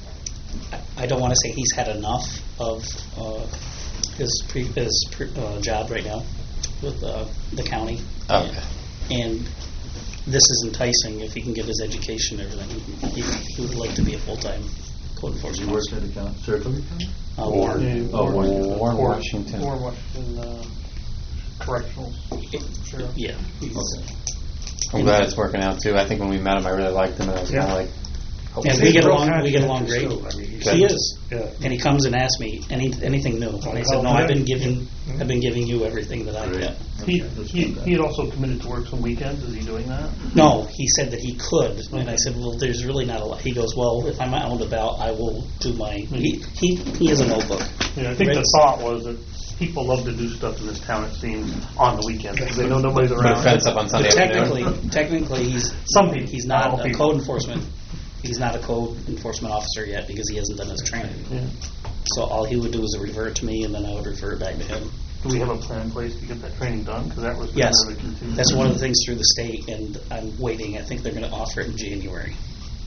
Speaker 9: I don't want to say he's had enough of uh, his pre, his pre, uh, job right now with uh, the county.
Speaker 4: Okay.
Speaker 9: And this is enticing if he can get his education and everything. He, he would like to be a full-time code
Speaker 2: You
Speaker 9: enforcement
Speaker 2: work
Speaker 9: officer.
Speaker 2: at the county, Saratoga County?
Speaker 9: Uh,
Speaker 4: Ward.
Speaker 7: Yeah,
Speaker 2: Oh,
Speaker 7: Warren,
Speaker 2: Warren.
Speaker 4: Warren,
Speaker 7: Warren,
Speaker 4: Washington.
Speaker 7: Warren, Washington, uh, correctionals. Sheriff.
Speaker 9: Yeah. he's-
Speaker 2: Okay.
Speaker 4: I'm glad it's working out too. I think when we met him, I really liked him, and I was kind
Speaker 7: Yeah.
Speaker 4: of like, hope
Speaker 9: And
Speaker 4: he
Speaker 9: we
Speaker 4: stays
Speaker 9: get
Speaker 4: real
Speaker 9: along. We get along
Speaker 7: conscientious
Speaker 9: great.
Speaker 7: too. I mean, he's-
Speaker 9: He is.
Speaker 7: Yeah.
Speaker 9: And he comes and asks me any anything new. And I said, no, I've been giving I've been giving you everything that I
Speaker 2: Great.
Speaker 9: get.
Speaker 7: He,
Speaker 2: Okay, that's
Speaker 7: he,
Speaker 2: fantastic.
Speaker 7: he had also committed to work some weekends. Is he doing that?
Speaker 9: No, he said that he could, and I said, well, there's really not a lot. He goes, well, if I'm out and about, I will do my. He he, he has a notebook.
Speaker 7: Yeah, I think the
Speaker 9: Right.
Speaker 7: thought was that people love to do stuff in this town, it seems, on the weekends, because they know nobody's
Speaker 4: Put a
Speaker 7: around.
Speaker 4: fence up on Sunday
Speaker 9: But
Speaker 4: afternoon.
Speaker 9: technically, technically, he's
Speaker 7: Some people.
Speaker 9: he's
Speaker 7: Not all
Speaker 9: not a
Speaker 7: people.
Speaker 9: code enforcement. He's not a code enforcement officer yet because he hasn't done his training.
Speaker 7: Yeah.
Speaker 9: So all he would do is revert to me, and then I would refer it back to him.
Speaker 7: Do we have a plan in place to get that training done? Because that was kind
Speaker 9: Yes,
Speaker 7: of a contingency.
Speaker 9: that's one of the things through the state, and I'm waiting. I think they're going to offer it in January.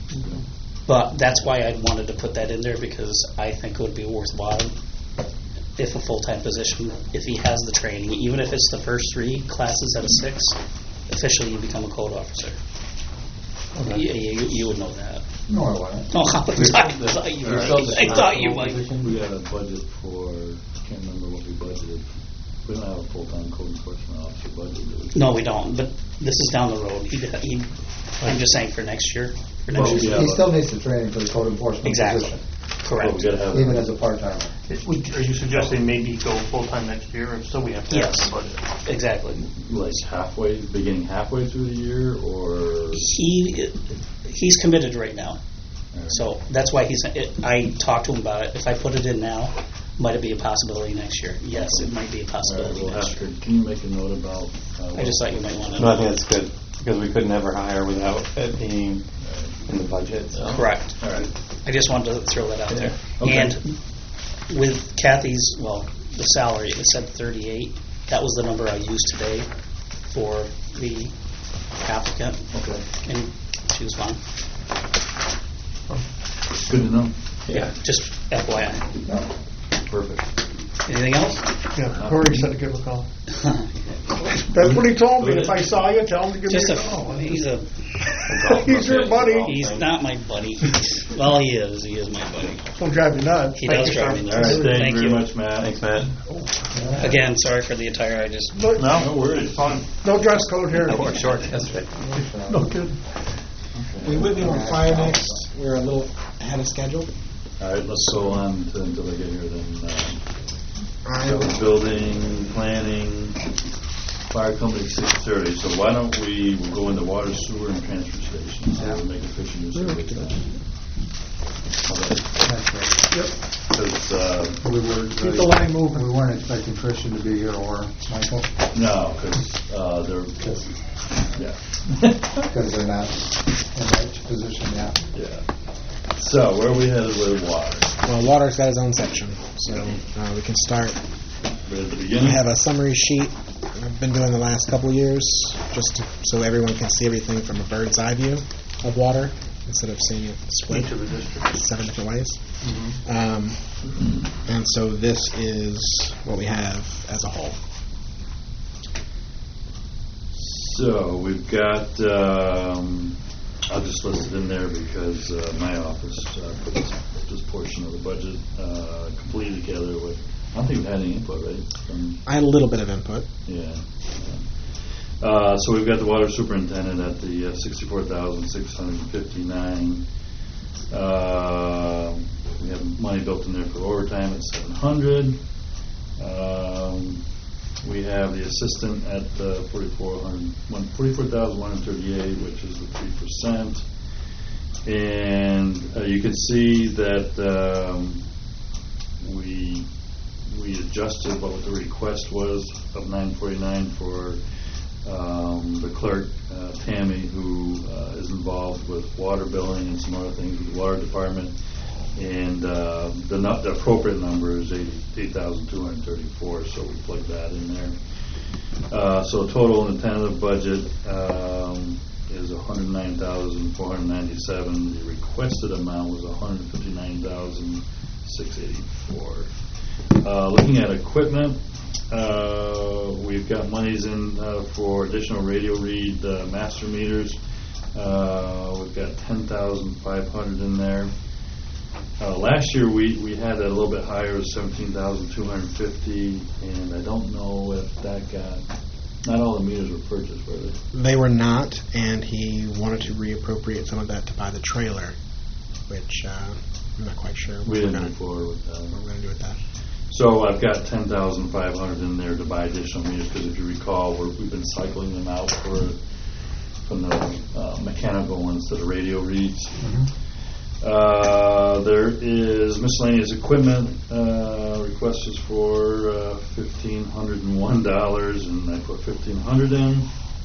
Speaker 9: But that's why I wanted to put that in there, because I think it would be worthwhile if a full-time position, if he has the training, even if it's the first three classes out of six, officially you become a code officer. You, you, you would know that.
Speaker 3: No, I wouldn't.
Speaker 9: Oh, I thought I thought you might. I thought you might.
Speaker 2: We got a budget for, I can't remember what we budgeted. We don't have a full-time code enforcement officer budget, do we?
Speaker 9: No, we don't, but this is down the road. He, he, I'm just saying for next year. For next
Speaker 2: Well,
Speaker 9: year.
Speaker 2: yeah.
Speaker 3: He still needs the training for the code enforcement
Speaker 9: Exactly.
Speaker 3: position.
Speaker 9: Correct.
Speaker 2: But we gotta have.
Speaker 3: even as a part-timer.
Speaker 7: Would- Are you suggesting maybe go full-time next year, or still we have to have
Speaker 9: Yes.
Speaker 7: the budget?
Speaker 9: Exactly.
Speaker 2: Like halfway, beginning halfway through the year, or?
Speaker 9: He, he's committed right now. So that's why he's, it, I talked to him about it. If I put it in now, might it be a possibility next year? Yes, it might be a
Speaker 2: All right,
Speaker 9: possibility
Speaker 2: we'll
Speaker 9: next
Speaker 2: have
Speaker 9: year.
Speaker 2: to, can you make a note about? uh,
Speaker 9: I just thought you might want to.
Speaker 4: No, I think that's good, because we could never hire without it being in the budget, so.
Speaker 9: Correct.
Speaker 2: All right.
Speaker 9: I just wanted to throw that out there.
Speaker 2: Okay.
Speaker 9: And with Kathy's, well, the salary, it said thirty-eight. That was the number I used today for the applicant,
Speaker 2: Okay,
Speaker 9: and she was fine.
Speaker 2: good to know.
Speaker 9: Yeah, just F Y I.
Speaker 2: Perfect.
Speaker 9: Anything else?
Speaker 10: Yeah, Corey said to give a call. That's what he told me. If I saw you, tell him to give
Speaker 9: Just
Speaker 10: me
Speaker 9: a,
Speaker 10: a call.
Speaker 9: he's a,
Speaker 10: He's your buddy.
Speaker 9: he's not my buddy. He's, well, he is. He is my buddy.
Speaker 10: Don't drive you nuts.
Speaker 9: He
Speaker 10: Thank
Speaker 9: does
Speaker 10: you,
Speaker 9: drive
Speaker 10: sir.
Speaker 9: me
Speaker 2: All
Speaker 9: nuts.
Speaker 2: right, thank you very much, Matt.
Speaker 4: Thanks, Matt.
Speaker 9: Again, sorry for the attire. I just
Speaker 10: No,
Speaker 7: No,
Speaker 2: No worries.
Speaker 7: It's fine.
Speaker 10: no dress code here.
Speaker 4: Wore shorts yesterday.
Speaker 10: No kidding.
Speaker 6: We would be on fire next. We're a little ahead of schedule.
Speaker 2: All right, let's go on to, until I get here then. Um,
Speaker 6: I
Speaker 2: so building, planning, fire company six thirty. So why don't we, we'll go into water, sewer, and transfer station. So we'll make efficient use of it.
Speaker 3: That's right.
Speaker 10: Yep.
Speaker 2: Because, uh,
Speaker 3: We were,
Speaker 10: Keep the line moving.
Speaker 3: we weren't expecting Christian to be here, or Michael,
Speaker 2: no, because, uh, they're, yeah.
Speaker 3: because they're not in that position yet.
Speaker 2: Yeah. So where are we headed with water?
Speaker 6: well, water's got its own section, so uh, we can start.
Speaker 2: Right at the
Speaker 6: I
Speaker 2: beginning?
Speaker 6: have a summary sheet I've been doing the last couple years, just to, so everyone can see everything from a bird's eye view of water instead of seeing it split
Speaker 7: Each of the districts.
Speaker 6: seven different ways. Um, and so this is what we have as a whole.
Speaker 2: So we've got, um, I'll just list it in there because uh, my office uh, put this, this portion of the budget uh, completely together with, I don't think we've had any input, right? From,
Speaker 6: I had a little bit of input.
Speaker 2: yeah. yeah. Uh, so we've got the water superintendent at the uh, sixty-four thousand six hundred fifty-nine. Uh, we have money built in there for overtime at seven hundred. Um, we have the assistant at uh, forty-four thousand one hundred thirty-eight, which is the three percent. And uh, you can see that um, we we adjusted what the request was of nine forty-nine for um, the clerk, uh, Tammy, who uh, is involved with water billing and some other things with the water department. And uh, the, nu- the appropriate number is eight thousand two hundred thirty-four, so we plug that in there. Uh, so total in the tentative budget um, is one hundred nine thousand four hundred ninety-seven. The requested amount was one hundred fifty-nine thousand six hundred eighty-four. Uh, looking at equipment, uh, we've got monies in uh, for additional radio read uh, master meters. Uh, we've got ten thousand five hundred in there. Uh, last year we, we had that a little bit higher, seventeen thousand two hundred fifty, and I don't know if that got, not all the meters were purchased, were they?
Speaker 6: They were not, and he wanted to reappropriate some of that to buy the trailer, which uh, I'm not quite sure what
Speaker 2: We
Speaker 6: we're
Speaker 2: didn't
Speaker 6: going
Speaker 2: move forward with that.
Speaker 6: to do with that.
Speaker 2: So I've got ten thousand five hundred in there to buy additional meters, because if you recall, we're, we've been cycling them out for from the uh, mechanical ones to the radio reads.
Speaker 3: Mm-hmm.
Speaker 2: Uh, there is miscellaneous equipment. Uh, request is for uh, fifteen hundred and one dollars, and I put fifteen hundred in.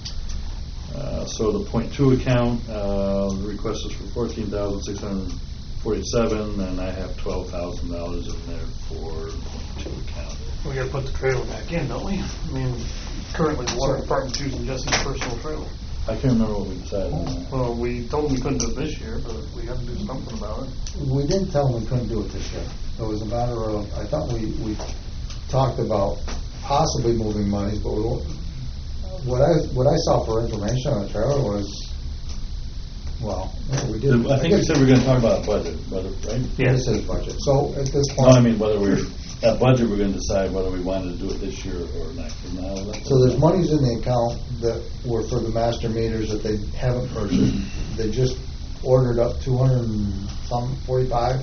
Speaker 2: Uh, so the point two account, uh, the request is for fourteen thousand six hundred forty-seven, and I have twelve thousand dollars in there for point two account.
Speaker 10: We gotta put the trailer back in, don't we? I mean, currently the water department's using Jesse's personal trailer.
Speaker 2: I can't remember what we decided on that.
Speaker 10: Well, we told them we couldn't do it this year, but we had to do something about it.
Speaker 3: We didn't tell them we couldn't do it this year. It was a matter of, I thought we, we talked about possibly moving monies, but we won't. What I, what I saw for information on the trailer was, well, we did.
Speaker 2: I think we said we were going to talk about a budget, whether, right?
Speaker 3: Yeah. This is budget. So at this
Speaker 2: No,
Speaker 3: point.
Speaker 2: I mean, whether we're, at budget, we're going to decide whether we wanted to do it this year or next. Isn't that what-
Speaker 3: So there's monies in the account that were for the master meters that they haven't purchased. They just ordered up two hundred and some, forty-five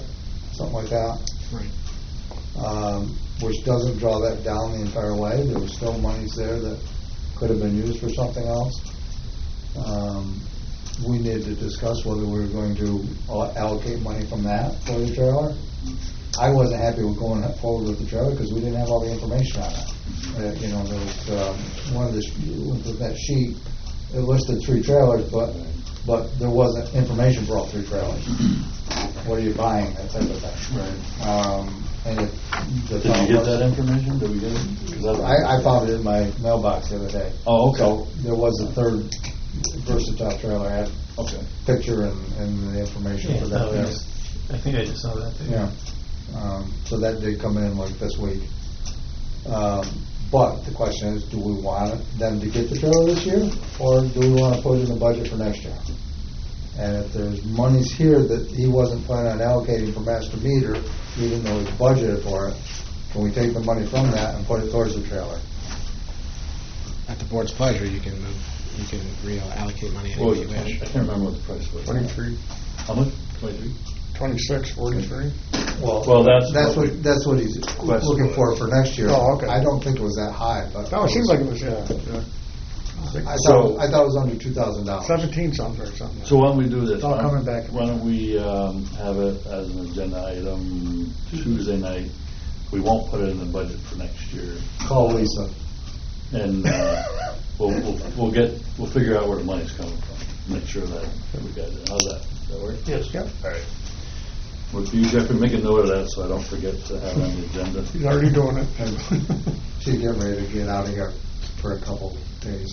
Speaker 3: something like that.
Speaker 6: Right.
Speaker 3: Um, which doesn't draw that down the entire way. There were still monies there that could have been used for something else. Um, we need to discuss whether we were going to uh, allocate money from that for the trailer. I wasn't happy with going forward with the trailer because we didn't have all the information on it. Uh, you know, there was um, one of the sh- with that sheet. It listed three trailers, but but there wasn't information for all three trailers. What are you buying? That type of thing.
Speaker 2: Right.
Speaker 3: Um, and if the
Speaker 2: Did you get that information? Did we get it? 'Cause
Speaker 3: I, I found it in my mailbox the other day.
Speaker 2: Oh, okay.
Speaker 3: So there was a third versatile trailer. I had
Speaker 2: Okay.
Speaker 3: picture and, and the information for that.
Speaker 4: Yeah, I think I just saw that too.
Speaker 3: Yeah. Um, so that did come in like this week. Um, but the question is, do we want them to get the trailer this year, or do we want to put it in the budget for next year? And if there's monies here that he wasn't planning on allocating for master meter, even though he's budgeted for it, can we take the money from that and put it towards the trailer?
Speaker 6: At the board's pleasure, you can move, you can reallocate money any
Speaker 2: What
Speaker 6: way
Speaker 2: was
Speaker 6: you
Speaker 2: it?
Speaker 6: wish.
Speaker 2: I can't remember what the price was.
Speaker 10: Twenty-three,
Speaker 2: How much? Twenty-three?
Speaker 10: twenty-six, forty-three.
Speaker 3: Well,
Speaker 2: Well, that's
Speaker 3: that's
Speaker 2: what
Speaker 3: what
Speaker 2: we-
Speaker 3: that's what he's
Speaker 2: Question
Speaker 3: looking for
Speaker 2: was.
Speaker 3: for next year.
Speaker 10: Oh, okay.
Speaker 3: I don't think it was that high, but
Speaker 10: No, it seems like it was, yeah, yeah.
Speaker 3: I
Speaker 2: So-
Speaker 3: thought I thought it was under two thousand dollars.
Speaker 10: Seventeen something or something.
Speaker 2: So why don't we do this?
Speaker 10: It's all
Speaker 2: Why don't-
Speaker 10: coming back.
Speaker 2: Why don't we um, have it as an agenda item Tuesday night? We won't put it in the budget for next year.
Speaker 3: Call Lisa.
Speaker 2: And uh, we'll, we'll, we'll get, we'll figure out where the money's coming from. Make sure that we got it. How's that? Does that work?
Speaker 10: Yes. Yep.
Speaker 2: All right. Well, if you, Jeffrey, make a note of that so I don't forget to have it on the agenda.
Speaker 10: He's already doing it.
Speaker 3: She's getting ready to get out of here for a couple days.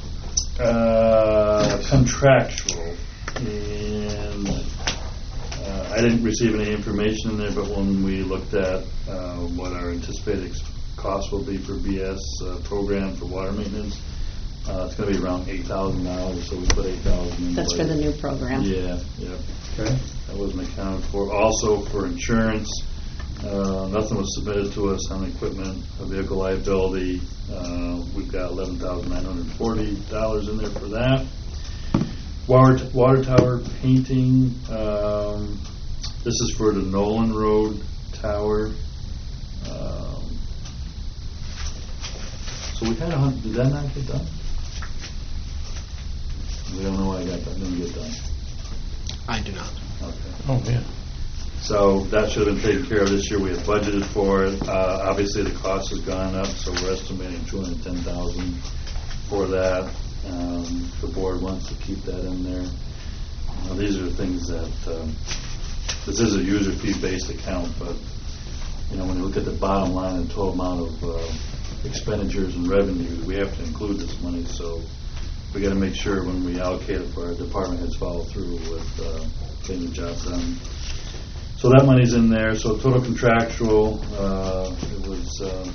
Speaker 2: Uh, contractual, and uh, I didn't receive any information in there, but when we looked at uh, what our anticipated ex- cost will be for B S uh, program for water maintenance, uh, it's going to be around eight thousand dollars, so we put eight thousand in the
Speaker 1: That's for the
Speaker 2: budget.
Speaker 1: new program.
Speaker 2: Yeah, yeah.
Speaker 3: Okay.
Speaker 2: That wasn't accounted for. Also, for insurance, uh, nothing was submitted to us on equipment, uh, vehicle liability. Uh, We've got eleven thousand nine hundred forty dollars in there for that. Water water tower painting, um, this is for the Nolan Road Tower. Um, So we had a hundred, did that not get done? We don't know why that didn't get done.
Speaker 6: I do not.
Speaker 2: Okay.
Speaker 10: Oh, man.
Speaker 2: So that should have been taken care of this year. We had budgeted for it. Uh, Obviously, the cost has gone up, so we're estimating two hundred ten thousand dollars for that. Um, The board wants to keep that in there. Uh, These are things that, um, this is a user fee-based account, but, you know, when you look at the bottom line and total amount of uh, expenditures and revenues, we have to include this money, so we got to make sure when we allocate it for our department heads follow through with uh, getting the job done. So that money's in there. So total contractual, uh, it was, uh,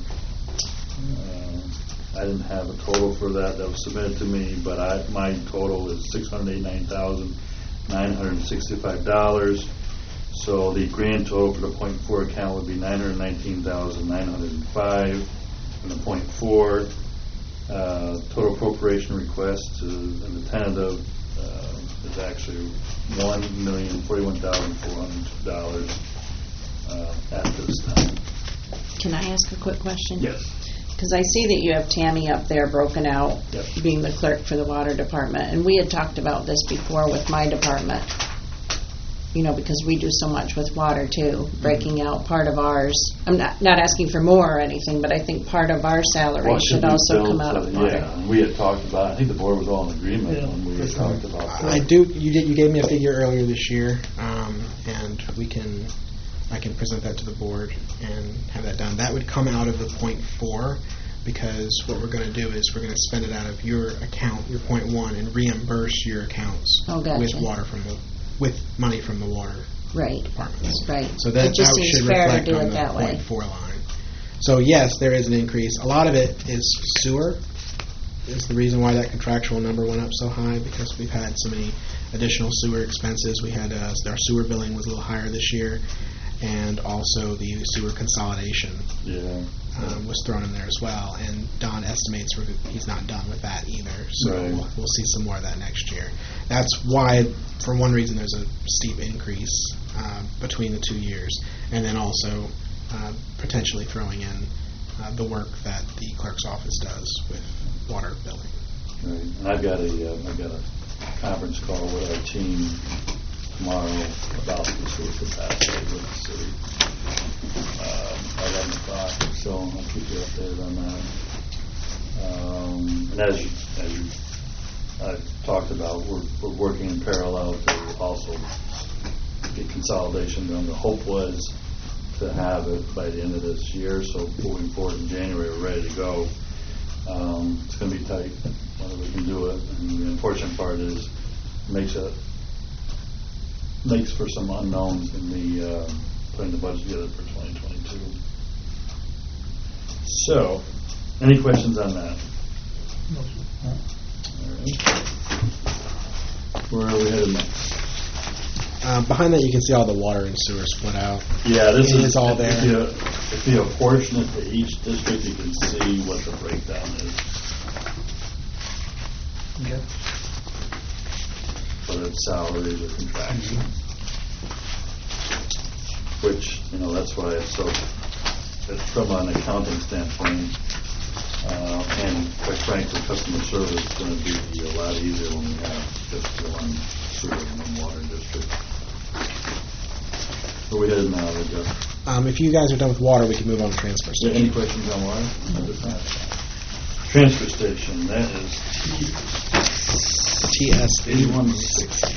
Speaker 2: uh, I didn't have a total for that that was submitted to me, but I, my total is six hundred eighty-nine thousand nine hundred sixty-five dollars. So the grand total for the point four account would be nine hundred nineteen thousand nine hundred five, and the point four uh, total appropriation request uh, and the tentative uh, is actually one million forty-one thousand four hundred two dollars uh, at this time.
Speaker 1: Can I ask a quick question?
Speaker 2: Yes.
Speaker 1: Because I see that you have Tammy up there broken out,
Speaker 2: Yep.
Speaker 1: being the clerk for the water department. And we had talked about this before with my department, you know, because we do so much with water too, breaking out part of ours. I'm not, not asking for more or anything, but I think part of our salary
Speaker 2: Well, it
Speaker 1: should
Speaker 2: be
Speaker 1: also
Speaker 2: billed
Speaker 1: come out
Speaker 2: to
Speaker 1: of
Speaker 2: the-
Speaker 1: water.
Speaker 2: Yeah, and we had talked about, I think the board was all in agreement when we had talked about that.
Speaker 6: I do. You did. You gave me a figure earlier this year, um, and we can. I can present that to the board and have that done. That would come out of the point four, because what we're going to do is we're going to spend it out of your account, your point one, and reimburse your accounts
Speaker 1: Oh, gotcha.
Speaker 6: with water from the with money from the water
Speaker 1: Right,
Speaker 6: departments.
Speaker 1: right.
Speaker 6: So that,
Speaker 1: It just
Speaker 6: that
Speaker 1: seems
Speaker 6: should
Speaker 1: fair to
Speaker 6: reflect
Speaker 1: do
Speaker 6: on
Speaker 1: it
Speaker 6: the
Speaker 1: that way.
Speaker 6: point four line. So yes, there is an increase. A lot of it is sewer. Is the reason why that contractual number went up so high, because we've had so many additional sewer expenses. We had uh, our sewer billing was a little higher this year, and also the sewer consolidation
Speaker 2: Yeah.
Speaker 6: um, was thrown in there as well. And Don estimates we're, he's not done with that either, so
Speaker 2: Right.
Speaker 6: we'll, we'll see some more of that next year. That's why, for one reason, there's a steep increase uh, between the two years, and then also uh, potentially throwing in uh, the work that the clerk's office does with water billing.
Speaker 2: Right. And I've got a, uh, I've got a conference call with our team tomorrow about the sewer capacity with the city. Um, eleven o'clock, so I'll keep you updated on that. Um, and as you, as you I talked about, we're, we're working in parallel to also get consolidation done. The hope was to have it by the end of this year, so moving forward in January, we're ready to go. Um, it's going to be tight whether we can do it, and the unfortunate part is makes it makes for some unknowns in the uh, putting the budget together for twenty twenty-two. So, any questions on that? All right. Where are we headed next?
Speaker 6: Uh, behind that, you can see all the water and sewer split out.
Speaker 2: Yeah, this
Speaker 6: It
Speaker 2: is,
Speaker 6: is all
Speaker 2: if
Speaker 6: there.
Speaker 2: you, if you apportion it to each district, you can see what the breakdown is.
Speaker 10: Okay.
Speaker 2: Whether it's salaries or contraction. Which, you know, that's why it's so, it's from an accounting standpoint, uh, and quite frankly, customer service is going to be a lot easier when we have just the one sewer and one water district. Where we headed now, Jeff?
Speaker 6: Um, if you guys are done with water, we can move on to transfer
Speaker 2: Yeah,
Speaker 6: station.
Speaker 2: any questions on water? At this time? Transfer station, that is
Speaker 6: T S
Speaker 2: eighty-one sixty.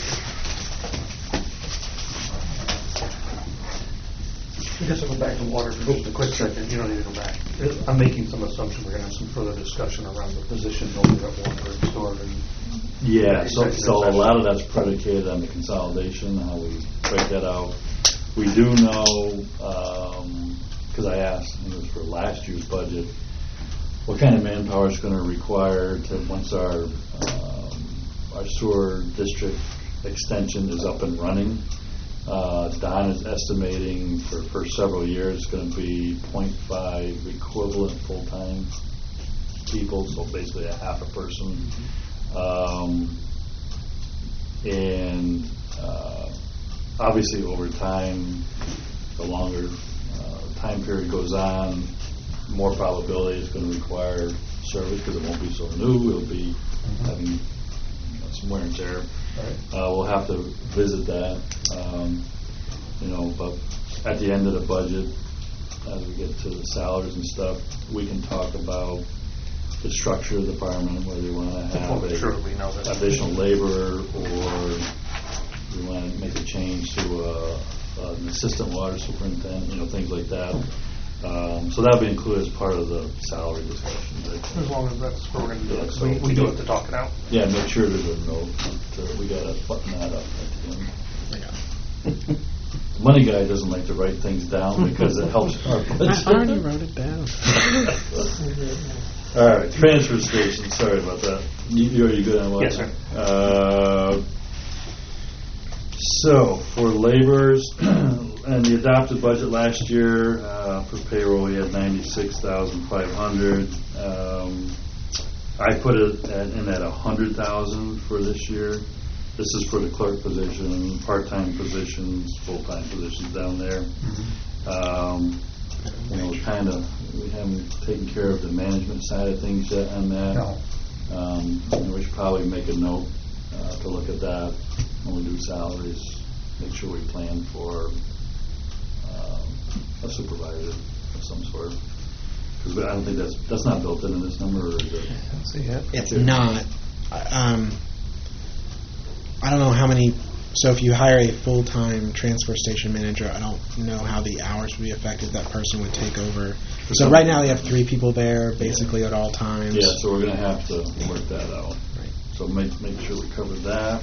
Speaker 10: I guess I'll go back to water for just a quick second. You don't need to go back. I'm making some assumption we're going to have some further discussion around the positions over at water and store and
Speaker 2: Yeah, so,
Speaker 10: Executive
Speaker 2: so a
Speaker 10: session.
Speaker 2: lot of that's predicated on the consolidation, how we break that out. We do know, because I asked, I think it was for last year's budget, what kind of manpower is going to require to, once our, um, our sewer district extension is up and running. Uh, Don is estimating for, for several years, it's going to be zero point five equivalent full-time people, so basically a half a person. Um, and uh, obviously over time, the longer uh, time period goes on, more probability it's going to require service because it won't be so new. It'll be having you know, some wear and tear. Uh, we'll have to visit that, um, you know, but at the end of the budget, as we get to the salaries and stuff, we can talk about the structure of the department, whether you want to have
Speaker 10: Oh,
Speaker 2: a
Speaker 10: sure, we know that.
Speaker 2: additional labor or we want to make a change to uh, an assistant water superintendent, you know, things like that. Um, so that'll be included as part of the salary discussion.
Speaker 10: As long as that's what we're going to do.
Speaker 2: Yeah,
Speaker 10: it.
Speaker 2: so
Speaker 10: We we do have to talk it out.
Speaker 2: Yeah, make sure there's a note. that we got to button that up at the end.
Speaker 6: I got it.
Speaker 2: The money guy doesn't like to write things down because it helps our budget.
Speaker 6: I already wrote it down.
Speaker 2: All right, transfer station. Sorry about that. You, you- are you good on what?
Speaker 10: Yes, sir.
Speaker 2: Uh, so for laborers and the adopted budget last year uh, for payroll, we had ninety-six thousand five hundred. Um, I put it at, in at a hundred thousand for this year. This is for the clerk position, part-time positions, full-time positions down there. Um, you know, kind of, we haven't taken care of the management side of things yet on that.
Speaker 3: No.
Speaker 2: Um, and we should probably make a note uh, to look at that when we do salaries. Make sure we plan for um, a supervisor of some sort. Because I don't think that's that's not built into this number, or is it?
Speaker 6: It's not. Um, I don't know how many. So if you hire a full-time transfer station manager, I don't know how the hours would be affected. That person would take over. So right now we have three people there, basically at all times.
Speaker 2: Yeah, so we're going to have to work that out.
Speaker 6: Right.
Speaker 2: So make make sure we cover that.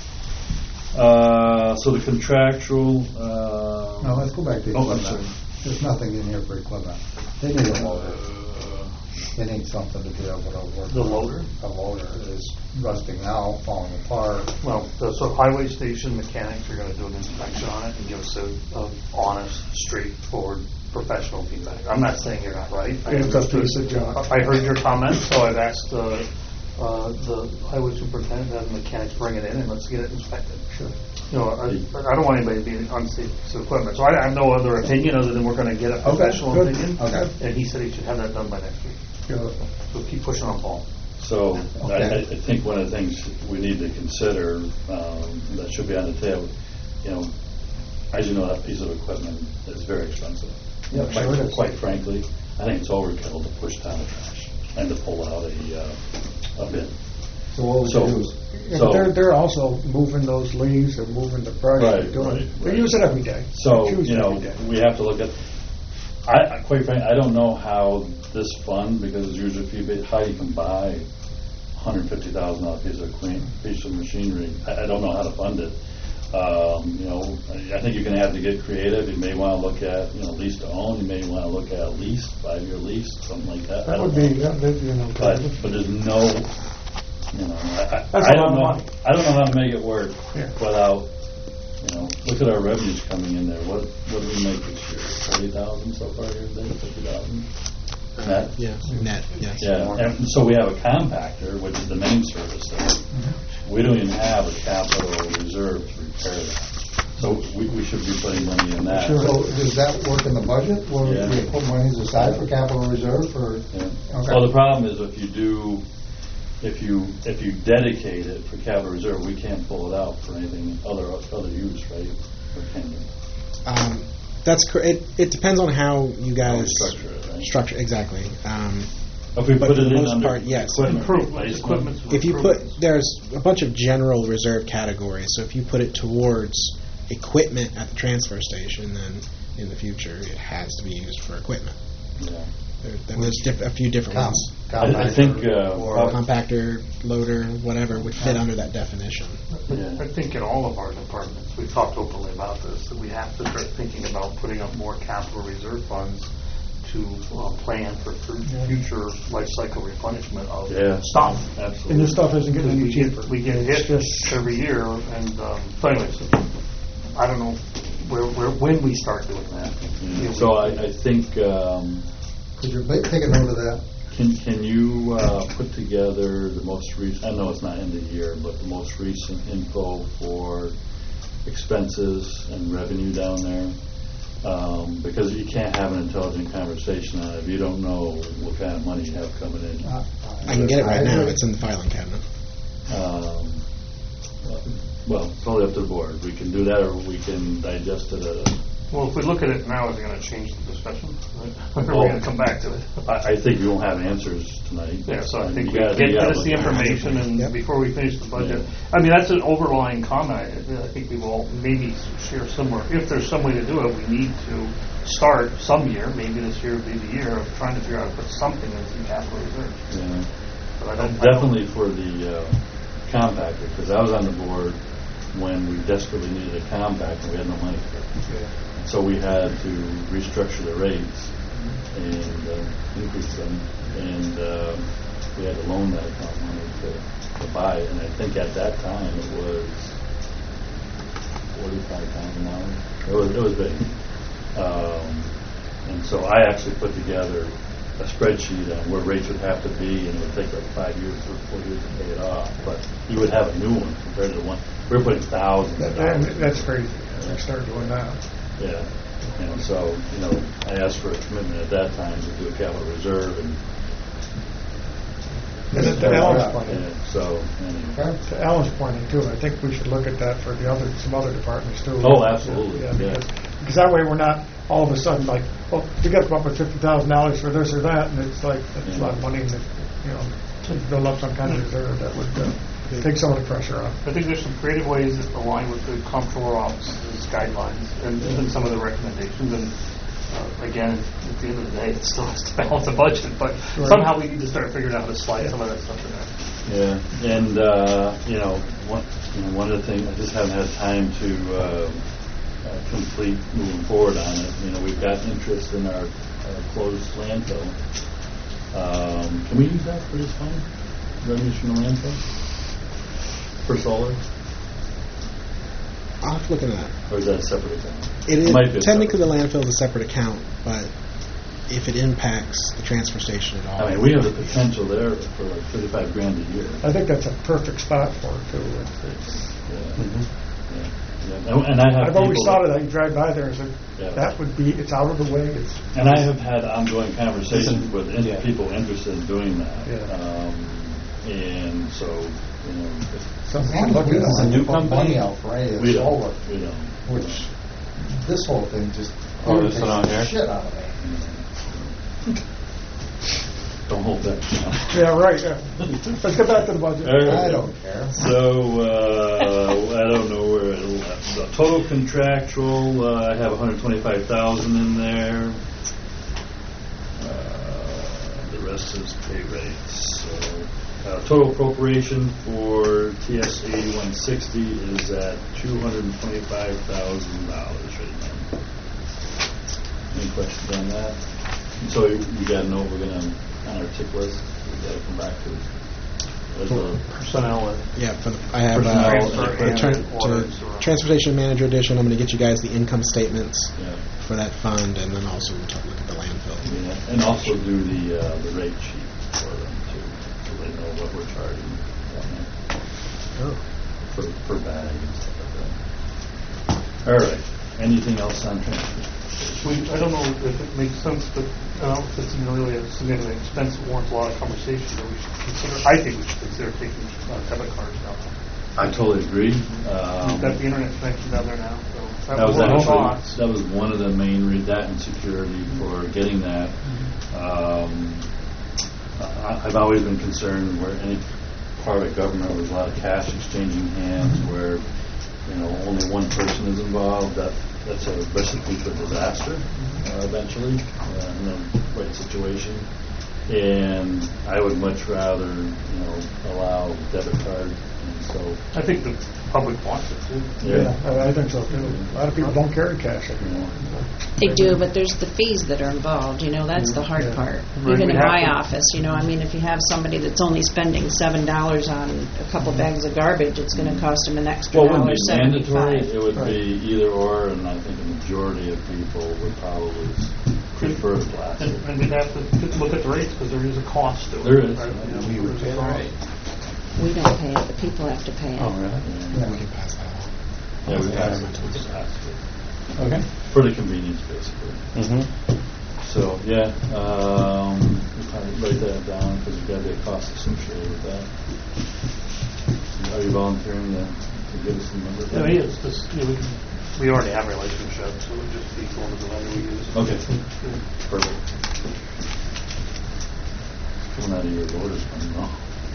Speaker 2: Uh, so the contractual. Uh,
Speaker 3: No, let's go back to
Speaker 2: Oh, I'm
Speaker 3: equipment.
Speaker 2: sorry.
Speaker 3: There's nothing in here for equipment. They need a loader.
Speaker 2: Uh,
Speaker 3: They need something to be able to work.
Speaker 10: The loader?
Speaker 3: A loader is rusting out, falling apart.
Speaker 10: Well, the so highway station mechanics are going to do an inspection on it and give us a, a honest, straightforward, professional feedback. I'm not saying you're not right. I,
Speaker 11: It's up to
Speaker 10: understood-
Speaker 11: you, John.
Speaker 10: I heard your comments, so I've asked uh, uh, the highway superintendent to have the mechanics bring it in and let's get it inspected.
Speaker 3: Sure.
Speaker 10: You know, I, I don't want anybody being unsafe piece of equipment, so I I have no other opinion other than we're going to get a professional
Speaker 3: good.
Speaker 10: opinion.
Speaker 3: Okay.
Speaker 10: And he said he should have that done by next week.
Speaker 3: Beautiful.
Speaker 10: So keep pushing on Paul.
Speaker 2: So I, I
Speaker 3: Okay.
Speaker 2: I think one of the things we need to consider um, that should be on the table, you know, as you know, that piece of equipment is very expensive.
Speaker 3: Yep,
Speaker 2: quite,
Speaker 3: sure it is.
Speaker 2: quite frankly, I think it's overkill to push down the trash and to pull out a, uh, a bin.
Speaker 3: So what would
Speaker 2: So-
Speaker 3: you use?
Speaker 11: Yeah,
Speaker 2: So-
Speaker 11: but they're, they're also moving those leaves, they're moving the brush,
Speaker 2: Right,
Speaker 11: they're doing,
Speaker 2: right,
Speaker 11: they
Speaker 2: right.
Speaker 11: use it every day.
Speaker 2: So,
Speaker 11: They use
Speaker 2: you
Speaker 11: it
Speaker 2: know,
Speaker 11: every day.
Speaker 2: we have to look at, I, I- quite frankly, I don't know how this fund, because it's usually a few bit, how you can buy a one hundred fifty thousand dollar piece of clean, piece of machinery. I, I don't know how to fund it. Um, you know, I I think you're gonna have to get creative. You may wanna look at, you know, lease to own, you may wanna look at a lease, five-year lease, something like that. I
Speaker 11: That
Speaker 2: don't
Speaker 11: would be,
Speaker 2: know.
Speaker 11: that would be an
Speaker 2: But,
Speaker 11: alternative.
Speaker 2: but there's no, you know, I, I,
Speaker 11: That's
Speaker 2: I
Speaker 11: a lot
Speaker 2: don't
Speaker 11: of
Speaker 2: know,
Speaker 11: money.
Speaker 2: I don't know how to make it work
Speaker 11: Yeah.
Speaker 2: without, you know, look at our revenues coming in there. What, what did we make this year? Forty thousand so far here today, fifty thousand? Net?
Speaker 6: Yeah, net, yes.
Speaker 2: Yeah, and so we have a compactor, which is the main service there. We don't even have a capital reserve to repair that. So we, we should be putting money in that.
Speaker 3: So does that work in the budget, where
Speaker 2: Yeah.
Speaker 3: we put monies aside for capital reserve, or?
Speaker 2: Yeah.
Speaker 3: Okay.
Speaker 2: Well, the problem is if you do, if you, if you dedicate it for capital reserve, we can't pull it out for anything, other, other use, right? Or can we?
Speaker 6: Um, that's cor- it. It depends on how you
Speaker 2: How we
Speaker 6: guys
Speaker 2: structure it, right?
Speaker 6: structure exactly. Um,
Speaker 2: If we
Speaker 6: but
Speaker 2: put
Speaker 6: for
Speaker 2: it
Speaker 6: the
Speaker 2: in
Speaker 6: most
Speaker 2: under
Speaker 6: part, yes.
Speaker 2: equipment
Speaker 10: Improvements,
Speaker 2: replacement.
Speaker 10: equipment.
Speaker 6: If you put there's a bunch of general reserve categories, so if you put it towards equipment at the transfer station, then in the future it has to be used for equipment.
Speaker 2: Yeah.
Speaker 6: There, then there's diff- a few different
Speaker 3: Com-
Speaker 6: ones.
Speaker 2: I- I think, uh,
Speaker 3: Or-
Speaker 2: prob-
Speaker 6: Compactor, loader, whatever would fit under that definition.
Speaker 2: Yeah.
Speaker 10: I think in all of our departments, we've talked openly about this, that we have to start thinking about putting up more capital reserve funds to uh, plan for fu-
Speaker 11: Yeah.
Speaker 10: future life cycle replenishment of
Speaker 2: Yeah.
Speaker 10: stuff.
Speaker 2: Absolutely.
Speaker 11: And this stuff isn't getting
Speaker 10: Because
Speaker 11: any
Speaker 10: we
Speaker 11: cheaper.
Speaker 10: get, we get
Speaker 11: It's
Speaker 10: hit
Speaker 11: just-
Speaker 10: every year, and, um, so anyways, I don't know where, where, when we start doing that. You know,
Speaker 2: So
Speaker 10: we-
Speaker 2: I, I think, um,
Speaker 3: Could you ma- take a note of that?
Speaker 2: can, can you uh, put together the most recent, I know it's not end of year, but the most recent info for expenses and revenue down there? Um, Because you can't have an intelligent conversation on it if you don't know what kind of money you have coming in.
Speaker 3: Uh,
Speaker 6: I can get it right
Speaker 3: I
Speaker 6: now.
Speaker 3: agree.
Speaker 6: It's in the filing cabinet.
Speaker 2: Um, Well, it's totally up to the board. We can do that, or we can digest it at a
Speaker 10: Well, if we look at it now, is it going to change the discussion? Or are
Speaker 2: Oh.
Speaker 10: we going to come back to it?
Speaker 2: I, I think you won't have answers tonight.
Speaker 10: Yeah, so I
Speaker 2: And
Speaker 10: think
Speaker 2: you
Speaker 10: we
Speaker 2: gotta-
Speaker 10: get
Speaker 2: you
Speaker 10: get
Speaker 2: gotta
Speaker 10: us the
Speaker 2: look at it.
Speaker 10: information, and
Speaker 6: Yep.
Speaker 10: before we finish the budget, I mean, that's an overlying comment. I I think we will maybe share similar, if there's some way to do it, we need to start some year, maybe this year would be the year of trying to figure out how to put something into the capital reserve.
Speaker 2: Yeah.
Speaker 10: But I don't- I don't-
Speaker 2: Definitely for the uh, compactor, because I was on the board when we desperately needed a compactor, and we had no money for it. So we had to restructure the rates and uh, increase them, and uh, we had to loan that account money to, to buy it. And I think at that time it was forty-five thousand dollars. It was it was big, um, and so I actually put together a spreadsheet on where rates would have to be, and it would take like five years or four years to pay it off. But you would have a new one compared to the one we we're putting thousands.
Speaker 11: That-
Speaker 2: of
Speaker 11: that-
Speaker 2: dollars.
Speaker 11: That's crazy. They start doing that.
Speaker 2: Yeah, and so, you know, I asked for a commitment at that time to do a capital reserve, and,
Speaker 11: And to Alan's
Speaker 3: Yeah.
Speaker 11: point,
Speaker 2: and so, anyway.
Speaker 3: Okay.
Speaker 11: to Alan's pointing too, I think we should look at that for the other, some other departments too.
Speaker 2: Oh, absolutely,
Speaker 11: Yeah,
Speaker 2: yeah.
Speaker 11: because, because that way we're not all of a sudden like, well, we got to come up with fifty thousand dollars for this or that, and it's like, that's a lot of money, and, it- you know, to build up some kind of reserve that would uh, take some of the pressure off.
Speaker 10: I think there's some creative ways that align with the comptroller office's guidelines and, and some of the recommendations. And uh, again, at the end of the day, it still has to balance the budget. But
Speaker 11: Right.
Speaker 10: somehow we need to start figuring out how to slide some of that stuff in there.
Speaker 2: Yeah, and, uh, you know, one, you know, one of the things, I just haven't had time to uh, uh, complete moving forward on it. You know, we've got interest in our uh, closed landfill. Um, Can we use that for this fund? Revenues from the landfill? For solar?
Speaker 6: I'll have to look into that.
Speaker 2: Or is that a separate account?
Speaker 6: It is,
Speaker 2: might be a
Speaker 6: technically, the
Speaker 2: separate-
Speaker 6: landfill is a separate account, but if it impacts the transfer station at all.
Speaker 2: I mean, we have the potential there for like thirty-five grand a year.
Speaker 11: I think that's a perfect spot for it, too. It's- it's-
Speaker 2: Yeah. Yeah. Yeah. And- And I have
Speaker 11: I've always
Speaker 2: people
Speaker 11: thought
Speaker 2: that-
Speaker 11: of that, you drive by there and say,
Speaker 2: Yeah.
Speaker 11: that would be, it's out of the way, it's.
Speaker 2: And I have had ongoing conversations with in-
Speaker 4: Yeah.
Speaker 2: people interested in doing that.
Speaker 11: Yeah.
Speaker 2: Um, And so, you know, if
Speaker 11: Something
Speaker 3: As long
Speaker 11: to
Speaker 3: as
Speaker 11: look
Speaker 3: we
Speaker 11: at.
Speaker 3: don't have
Speaker 4: new
Speaker 3: to put
Speaker 4: company?
Speaker 3: money out for any of
Speaker 2: we
Speaker 3: the
Speaker 2: don't,
Speaker 3: solar,
Speaker 2: we don't.
Speaker 3: which, this whole thing just
Speaker 4: Oh, this
Speaker 3: irritates
Speaker 4: one on
Speaker 3: the
Speaker 4: here?
Speaker 3: shit out of me.
Speaker 2: Don't hold that.
Speaker 11: Yeah, right, yeah. Let's get back to the budget.
Speaker 2: All right.
Speaker 3: I don't care.
Speaker 2: So, uh, I don't know where it'll, the total contractual, uh, I have one hundred twenty-five thousand in there. Uh, The rest is pay rates. So, uh, total appropriation for T S eighty-one sixty is at two hundred twenty-five thousand dollars right now. Any questions on that? So you you gotta know what we're gonna, on our tick list, we gotta come back to. There's a-
Speaker 7: Personnel.
Speaker 6: Yeah, for the, I have uh,
Speaker 2: Personnel
Speaker 6: for
Speaker 2: and
Speaker 6: tran-
Speaker 7: orders
Speaker 6: to
Speaker 7: or-
Speaker 6: Transportation Manager Edition. I'm going to get you guys the income statements
Speaker 2: Yeah.
Speaker 6: for that fund, and then also we'll talk, look at the landfill.
Speaker 2: Yeah, and also do the, uh, the rate sheet for them too, so they know what we're charging on that,
Speaker 6: Oh.
Speaker 2: for, per bag and stuff like that. All right, anything else on transportation?
Speaker 10: We, I don't know if it makes sense, but I don't know if it's really a significant expense that warrants a lot of conversation, but we should consider, I think we should consider taking uh, debit cards down.
Speaker 2: I totally agree.
Speaker 10: You've
Speaker 2: Um,
Speaker 10: got the internet connection down there now, so
Speaker 2: That
Speaker 10: that
Speaker 2: was
Speaker 10: was one of the
Speaker 2: actually,
Speaker 10: thoughts.
Speaker 2: that was one of the main, re- that and security for getting that. Um, I- I've always been concerned where any part of government with a lot of cash exchanging hands, where, you know, only one person is involved, that, that's a recipe for disaster, uh, eventually, uh, in the right situation. And I would much rather, you know, allow debit card, and so,
Speaker 10: I think the public wants it too.
Speaker 11: Yeah, I I think so, too. A lot of people don't carry cash anymore.
Speaker 1: They do, but there's the fees that are involved, you know, that's the hard
Speaker 11: Yeah.
Speaker 1: part.
Speaker 10: Right,
Speaker 1: Even
Speaker 10: we
Speaker 1: in
Speaker 10: have
Speaker 1: my
Speaker 10: to-
Speaker 1: office, you know, I mean, if you have somebody that's only spending seven dollars on a couple bags of garbage, it's gonna cost them an extra
Speaker 2: well, it
Speaker 1: dollar
Speaker 2: wouldn't be mandatory,
Speaker 1: seventy-five.
Speaker 2: it would be either or, and I think a majority of people would probably prefer the plastic.
Speaker 10: And, and we'd have to look at the rates, because there is a cost to it.
Speaker 2: There is.
Speaker 10: right? You know,
Speaker 2: We would
Speaker 10: there's a
Speaker 2: pay the
Speaker 10: cost.
Speaker 2: rate.
Speaker 1: We don't pay it, the people have to pay it.
Speaker 2: Oh, really?
Speaker 6: We can pass that on.
Speaker 2: Yeah, we pass it
Speaker 6: Environmental.
Speaker 2: to the plastic.
Speaker 4: Okay.
Speaker 2: For the convenience, basically.
Speaker 4: Mm-hmm.
Speaker 2: So, yeah, um, we probably write that down, because there's got to be a cost associated with that. Are you volunteering to, to give us some numbers?
Speaker 10: Yeah, it is, just, you know, we can- we already have relationships, so it would just be going to the vendor we use.
Speaker 2: Okay. Perfect. Coming out of your orders fund, no?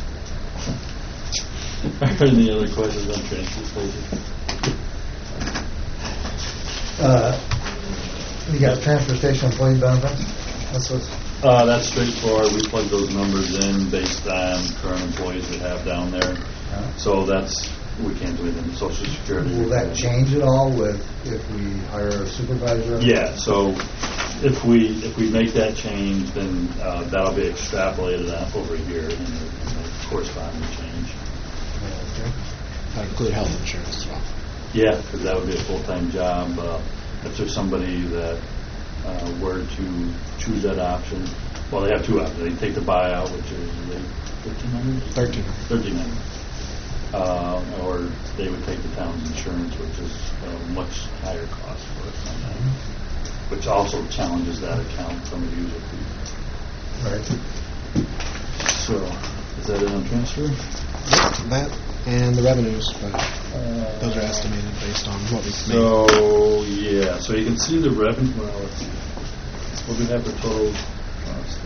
Speaker 2: Any other questions on transportation?
Speaker 3: Uh, You got transfer station employee benefits? That's what's,
Speaker 2: Uh, that's straightforward. We plug those numbers in based on current employees we have down there. So that's, we can't do anything with Social Security.
Speaker 3: will that change at all with, if we hire a supervisor?
Speaker 2: Yeah, so if we, if we make that change, then uh, that'll be extrapolated out over here in the in the corresponding change.
Speaker 6: That include health insurance as well.
Speaker 2: Yeah, because that would be a full-time job. Uh, If there's somebody that uh, were to choose that option, well, they have two options. They can take the buyout, which is fifteen hundred?
Speaker 6: Thirteen.
Speaker 2: Thirteen hundred. Uh, or they would take the town's insurance, which is a much higher cost for us on that, which also challenges that account from a user fee.
Speaker 3: Right.
Speaker 2: So, is that it on transfer?
Speaker 6: That and the revenues, but those are estimated based on what we've made.
Speaker 2: So, yeah, so you can see the revenue, well, let's see. What do we have for total cost?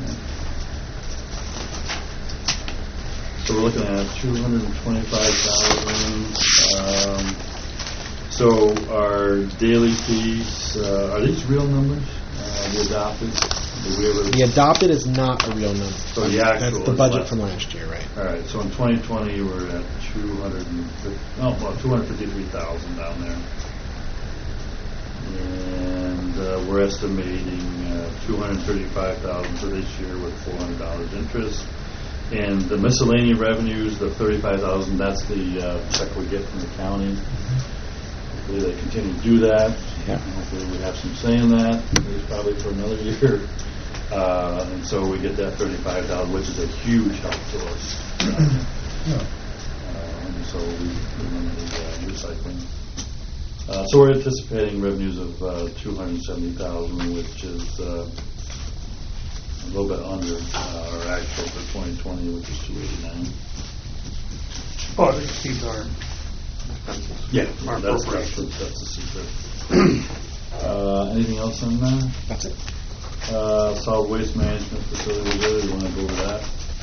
Speaker 2: So we're looking at two hundred twenty-five thousand. Um, so our daily fees, uh, are these real numbers? Uh, the adopted? Did we ever?
Speaker 6: The adopted is not a real number.
Speaker 2: So the
Speaker 6: That's
Speaker 2: actual
Speaker 6: the
Speaker 2: is
Speaker 6: budget
Speaker 2: less.
Speaker 6: from last year, right?
Speaker 2: All right, so in twenty twenty, we're at two hundred fifty, oh, well, two hundred fifty-three thousand down there. And uh, we're estimating uh, two hundred thirty-five thousand dollars for this year with four hundred dollars interest. And the miscellaneous revenues, the thirty-five thousand dollars, that's the uh, check we get from the county. Hopefully they continue to do that.
Speaker 4: Yeah.
Speaker 2: Hopefully we have some say in that, at least probably for another year. Uh, and so we get that thirty-five thousand dollars, which is a huge help to us.
Speaker 3: Yeah.
Speaker 2: Uh, and so we, we run the uh, recycling. Uh, so we're anticipating revenues of uh, two hundred seventy thousand dollars, which is uh, a little bit under uh, our actual for twenty twenty, which is two eighty-nine.
Speaker 10: Well, it exceeds our expenses.
Speaker 2: Yeah,
Speaker 10: Our
Speaker 2: that's, that's, the,
Speaker 10: appropriations.
Speaker 2: that's the secret. uh, anything else on that?
Speaker 6: That's it.
Speaker 2: Uh, solid waste management facility, really, you want to go over that?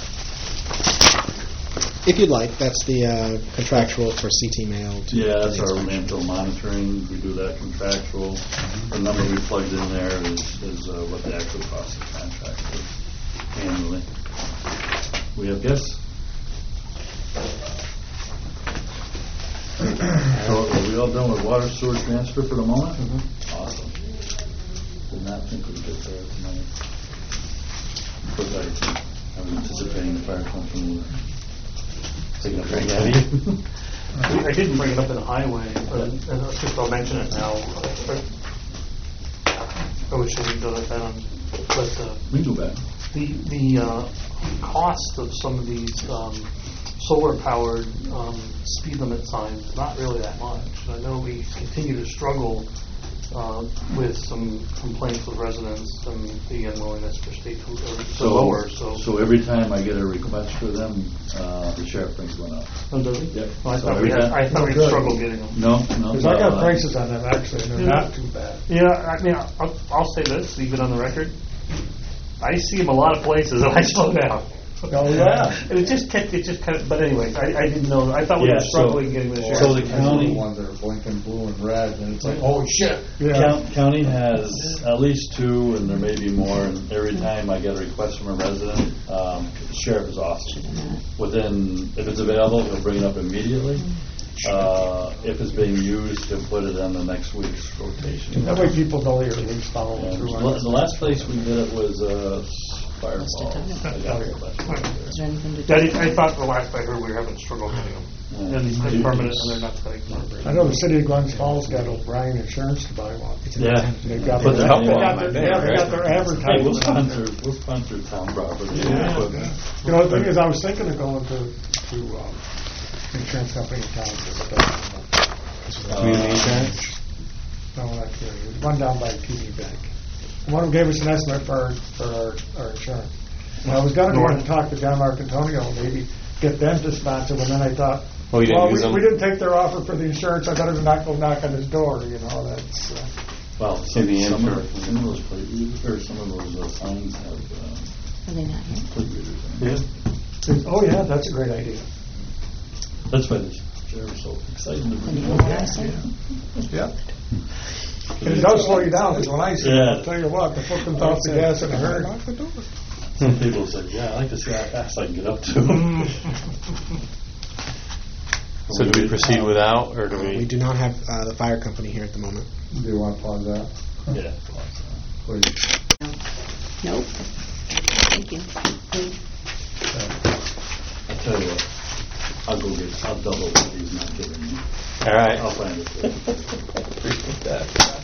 Speaker 6: If you'd like, that's the uh, contractual for C T mail. To
Speaker 2: Yeah, that's
Speaker 6: to
Speaker 2: our
Speaker 6: the inspection.
Speaker 2: landfill monitoring. We do that contractual. The number we plugged in there is, is uh, what the actual cost of the contract is annually. We have guests? So are we all done with water sewer transfer for the moment? Mm-hmm. Awesome. Did not think we'd get there tonight. Of course, I, I was anticipating the fire company taking a drink at you.
Speaker 10: I didn't bring it up in the highway, but and I just I'll mention it now. I wish I had done it then, but uh,
Speaker 2: We can go back.
Speaker 10: the the uh, cost of some of these um, solar-powered um, speed limit signs is not really that much. And I know we continue to struggle uh, with some complaints with residents and the unwillingness for state to, uh, to
Speaker 2: So,
Speaker 10: lower. So,
Speaker 2: so every time I get a request for them, uh, the sheriff brings one up.
Speaker 10: oh, does he?
Speaker 2: Yep.
Speaker 10: Well, I
Speaker 2: So
Speaker 10: thought we
Speaker 2: every
Speaker 10: had,
Speaker 2: time-
Speaker 10: I thought we
Speaker 3: Good.
Speaker 10: struggled getting them.
Speaker 2: No, no.
Speaker 11: Because I got
Speaker 2: uh,
Speaker 11: prices on them actually, and they're
Speaker 10: Yeah.
Speaker 11: not too bad.
Speaker 10: Yeah, I mean, I'll, I'll say this, leave it on the record. I see them a lot of places, and I slow down.
Speaker 11: Oh, yeah.
Speaker 10: And it just kept, it just kind of, but anyways, I, I didn't know, I thought we
Speaker 2: Yeah,
Speaker 10: were
Speaker 2: so-
Speaker 10: struggling getting the
Speaker 2: So the
Speaker 10: sheriff.
Speaker 2: county,
Speaker 3: The ones that are blinking blue and red, and it's like, holy shit.
Speaker 11: Yeah.
Speaker 2: count, county has at least two, and there may be more, and every time I get a request from a resident, um, the sheriff is awesome. Within, if it's available, he'll bring it up immediately. Uh, if it's being used, he'll put it in the next week's rotation.
Speaker 11: That way people know you're at least following
Speaker 2: Yeah,
Speaker 11: through
Speaker 2: the
Speaker 11: on
Speaker 2: la-
Speaker 11: it.
Speaker 2: the last place we did it was uh, Fireball. I got a request.
Speaker 1: Is there anything to do?
Speaker 10: I, didn't- I thought the last I heard we were having struggle getting them.
Speaker 2: Yeah.
Speaker 10: And they're permanent, and they're not like.
Speaker 11: I know the city of Glens Falls got O'Brien Insurance to buy one.
Speaker 2: Yeah.
Speaker 11: They've got
Speaker 2: Put
Speaker 11: their,
Speaker 2: their
Speaker 11: they
Speaker 2: name
Speaker 11: got
Speaker 2: on
Speaker 11: their,
Speaker 2: it.
Speaker 11: yeah, they got their
Speaker 2: Hey, we'll
Speaker 11: advertising.
Speaker 2: sponsor, we'll sponsor town property.
Speaker 11: Yeah.
Speaker 2: equipment.
Speaker 11: You know, the thing is, I was thinking of going to, to, um, insurance company in town, but, uh,
Speaker 4: Community insurance?
Speaker 11: no, not really. One down by T D Bank. One of them gave us an estimate for our, for our, our insurance. And I was gonna go in and talk to John Marcantonio, maybe get them to sponsor, but then I thought,
Speaker 4: Oh, you didn't
Speaker 11: well,
Speaker 4: use
Speaker 11: we,
Speaker 4: them?
Speaker 11: we didn't take their offer for the insurance, I better not go knock on his door, you know, that's, uh,
Speaker 2: Well, some,
Speaker 4: Maybe
Speaker 2: some,
Speaker 4: enter.
Speaker 2: of, some of those plate readers, or some of those uh, signs have uh,
Speaker 1: Are they not here?
Speaker 2: plate readers in them.
Speaker 10: Yeah.
Speaker 11: oh yeah, that's a great idea.
Speaker 2: That's why the sheriff's so excited to
Speaker 1: Can
Speaker 2: bring
Speaker 1: you
Speaker 2: it
Speaker 1: hear what I
Speaker 2: up.
Speaker 1: say?
Speaker 11: Yeah. And it does slow you down, because when I see it,
Speaker 2: Yeah.
Speaker 11: I'll tell you what, the foot comes off the gas in a hurry.
Speaker 2: Some people say, yeah, I like to see how fast I can get up to.
Speaker 4: So do we proceed without, or do
Speaker 6: We
Speaker 4: we?
Speaker 6: do not have uh, the fire company here at the moment.
Speaker 3: Do you want to pause that?
Speaker 2: Yeah.
Speaker 3: Please.
Speaker 1: Nope. Thank you.
Speaker 2: I'll tell you what, I'll go get, I'll double what he's not giving me.
Speaker 4: All right.
Speaker 2: I'll find it. for you.
Speaker 4: Appreciate that.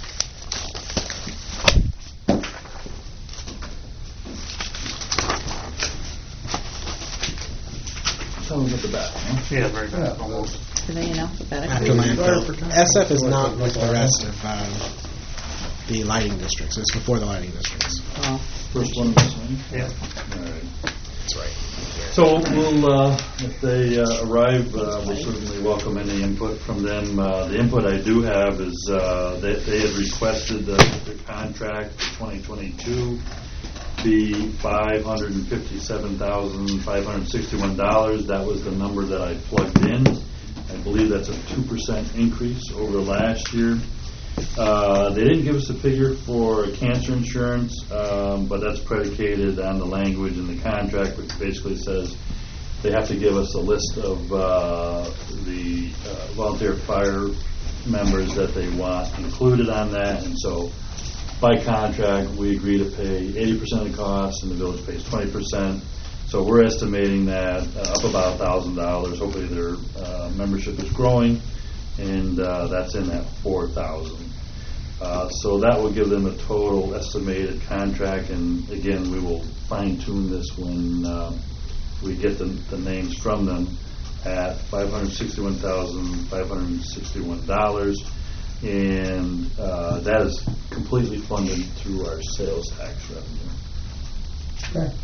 Speaker 2: Someone's at the back, huh?
Speaker 10: Yeah, very good.
Speaker 3: Yeah,
Speaker 10: Almost.
Speaker 1: Are they in alphabetical?
Speaker 6: After landfill. S F is not with the rest of um, the lighting districts. It's before the lighting districts.
Speaker 1: Oh,
Speaker 2: First one this one?
Speaker 10: Yeah.
Speaker 2: All right.
Speaker 6: That's right.
Speaker 2: So we'll, uh, if they uh, arrive, uh, we'll certainly welcome any input from them. Uh, The input I do have is, uh, they they had requested that the contract for twenty twenty-two be five hundred fifty-seven thousand five hundred sixty-one dollars. That was the number that I plugged in. I believe that's a two percent increase over last year. Uh, They didn't give us a figure for cancer insurance, um, but that's predicated on the language in the contract, which basically says they have to give us a list of uh, the uh, volunteer fire members that they want included on that. And so by contract, we agree to pay eighty percent of the cost, and the village pays twenty percent. So we're estimating that uh, up about one thousand dollars. Hopefully their uh, membership is growing, and uh, that's in that four thousand dollars. Uh, so that will give them a total estimated contract, and again, we will fine-tune this when uh, we get the, the names from them at five hundred sixty-one thousand five hundred sixty-one dollars, and uh, that is completely funded through our sales tax revenue.
Speaker 3: Okay.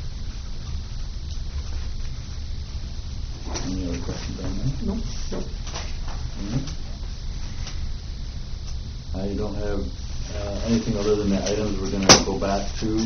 Speaker 2: Any other questions on that?
Speaker 3: No. No.
Speaker 2: Mm-hmm. I don't have uh, anything other than the items we're going to go back to.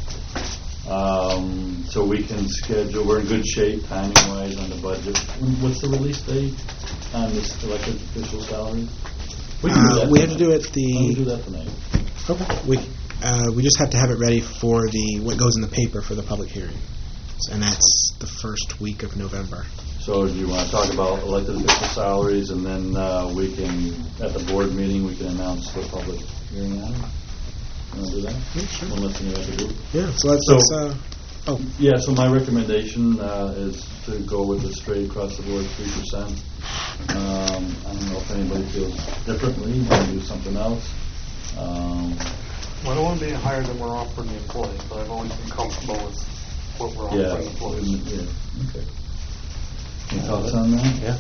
Speaker 2: Um, so we can schedule, we're in good shape timing-wise on the budget. What's the release date on this elected official salary? We can do
Speaker 6: Uh,
Speaker 2: that
Speaker 6: we have to
Speaker 2: tonight.
Speaker 6: do it
Speaker 2: Why don't we
Speaker 6: the.
Speaker 2: do that tonight?
Speaker 6: Okay. We uh, we just have to have it ready for the what goes in the paper for the public hearing, and that's the first week of November.
Speaker 2: So do you want to talk about elected official salaries, and then uh, we can, at the board meeting, we can announce the public hearing on it? You want to do that?
Speaker 6: Yeah, sure.
Speaker 2: One less thing you have to do?
Speaker 6: Yeah. So let's.
Speaker 2: So-
Speaker 6: let's uh, oh.
Speaker 2: Yeah, so my recommendation uh, is to go with the straight across the board three percent. Um, I don't know if anybody feels differently, want to do something else. Um,
Speaker 7: Well, I don't want to be higher than we're offering the employees, but I've always been comfortable with what we're
Speaker 2: Yeah,
Speaker 7: offering employees.
Speaker 2: yeah, okay. Any thoughts on that?
Speaker 4: Yeah.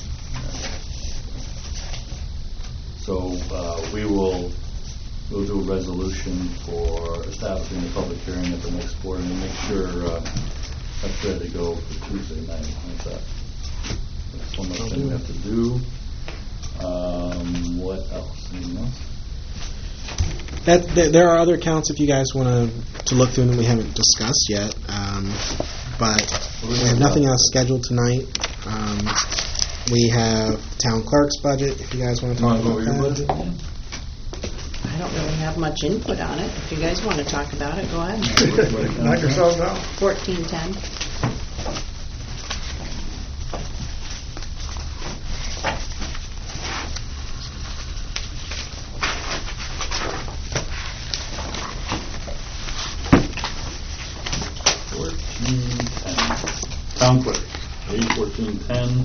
Speaker 2: So uh, we will, we'll do a resolution for establishing the public hearing at the next board, and make sure uh, that's ready to go for Tuesday night. How's that? That's one more thing we have to do. Um, What else? Anything else?
Speaker 6: That, th- there are other accounts if you guys want to to look through them we haven't discussed yet, um, but we have nothing else scheduled tonight. Um, we have town clerk's budget if you guys want to talk about that.
Speaker 1: I don't really have much input on it. If you guys want to talk about it, go ahead.
Speaker 11: Knock yourselves out.
Speaker 1: Fourteen ten.
Speaker 2: Fourteen ten. Town clerk, A fourteen ten.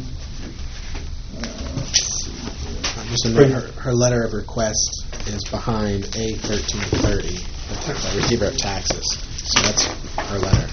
Speaker 6: Just a note, her, her letter of request is behind A thirteen thirty, the receiver of taxes. So that's her letter.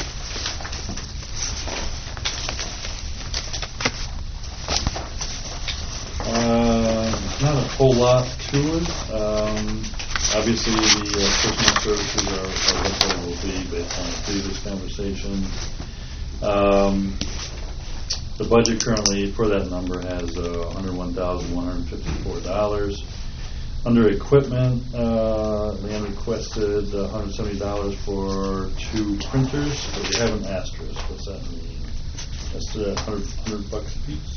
Speaker 2: Uh, not a whole lot to it. Um, obviously, the uh, personal services are, are what they will be based on the previous conversation. Um, the budget currently for that number has uh, one hundred one thousand one hundred fifty-four dollars. Under equipment, uh, Leanne requested one hundred seventy dollars for two printers, but we have an asterisk. What's that mean? That's uh, one hundred, one hundred bucks a piece.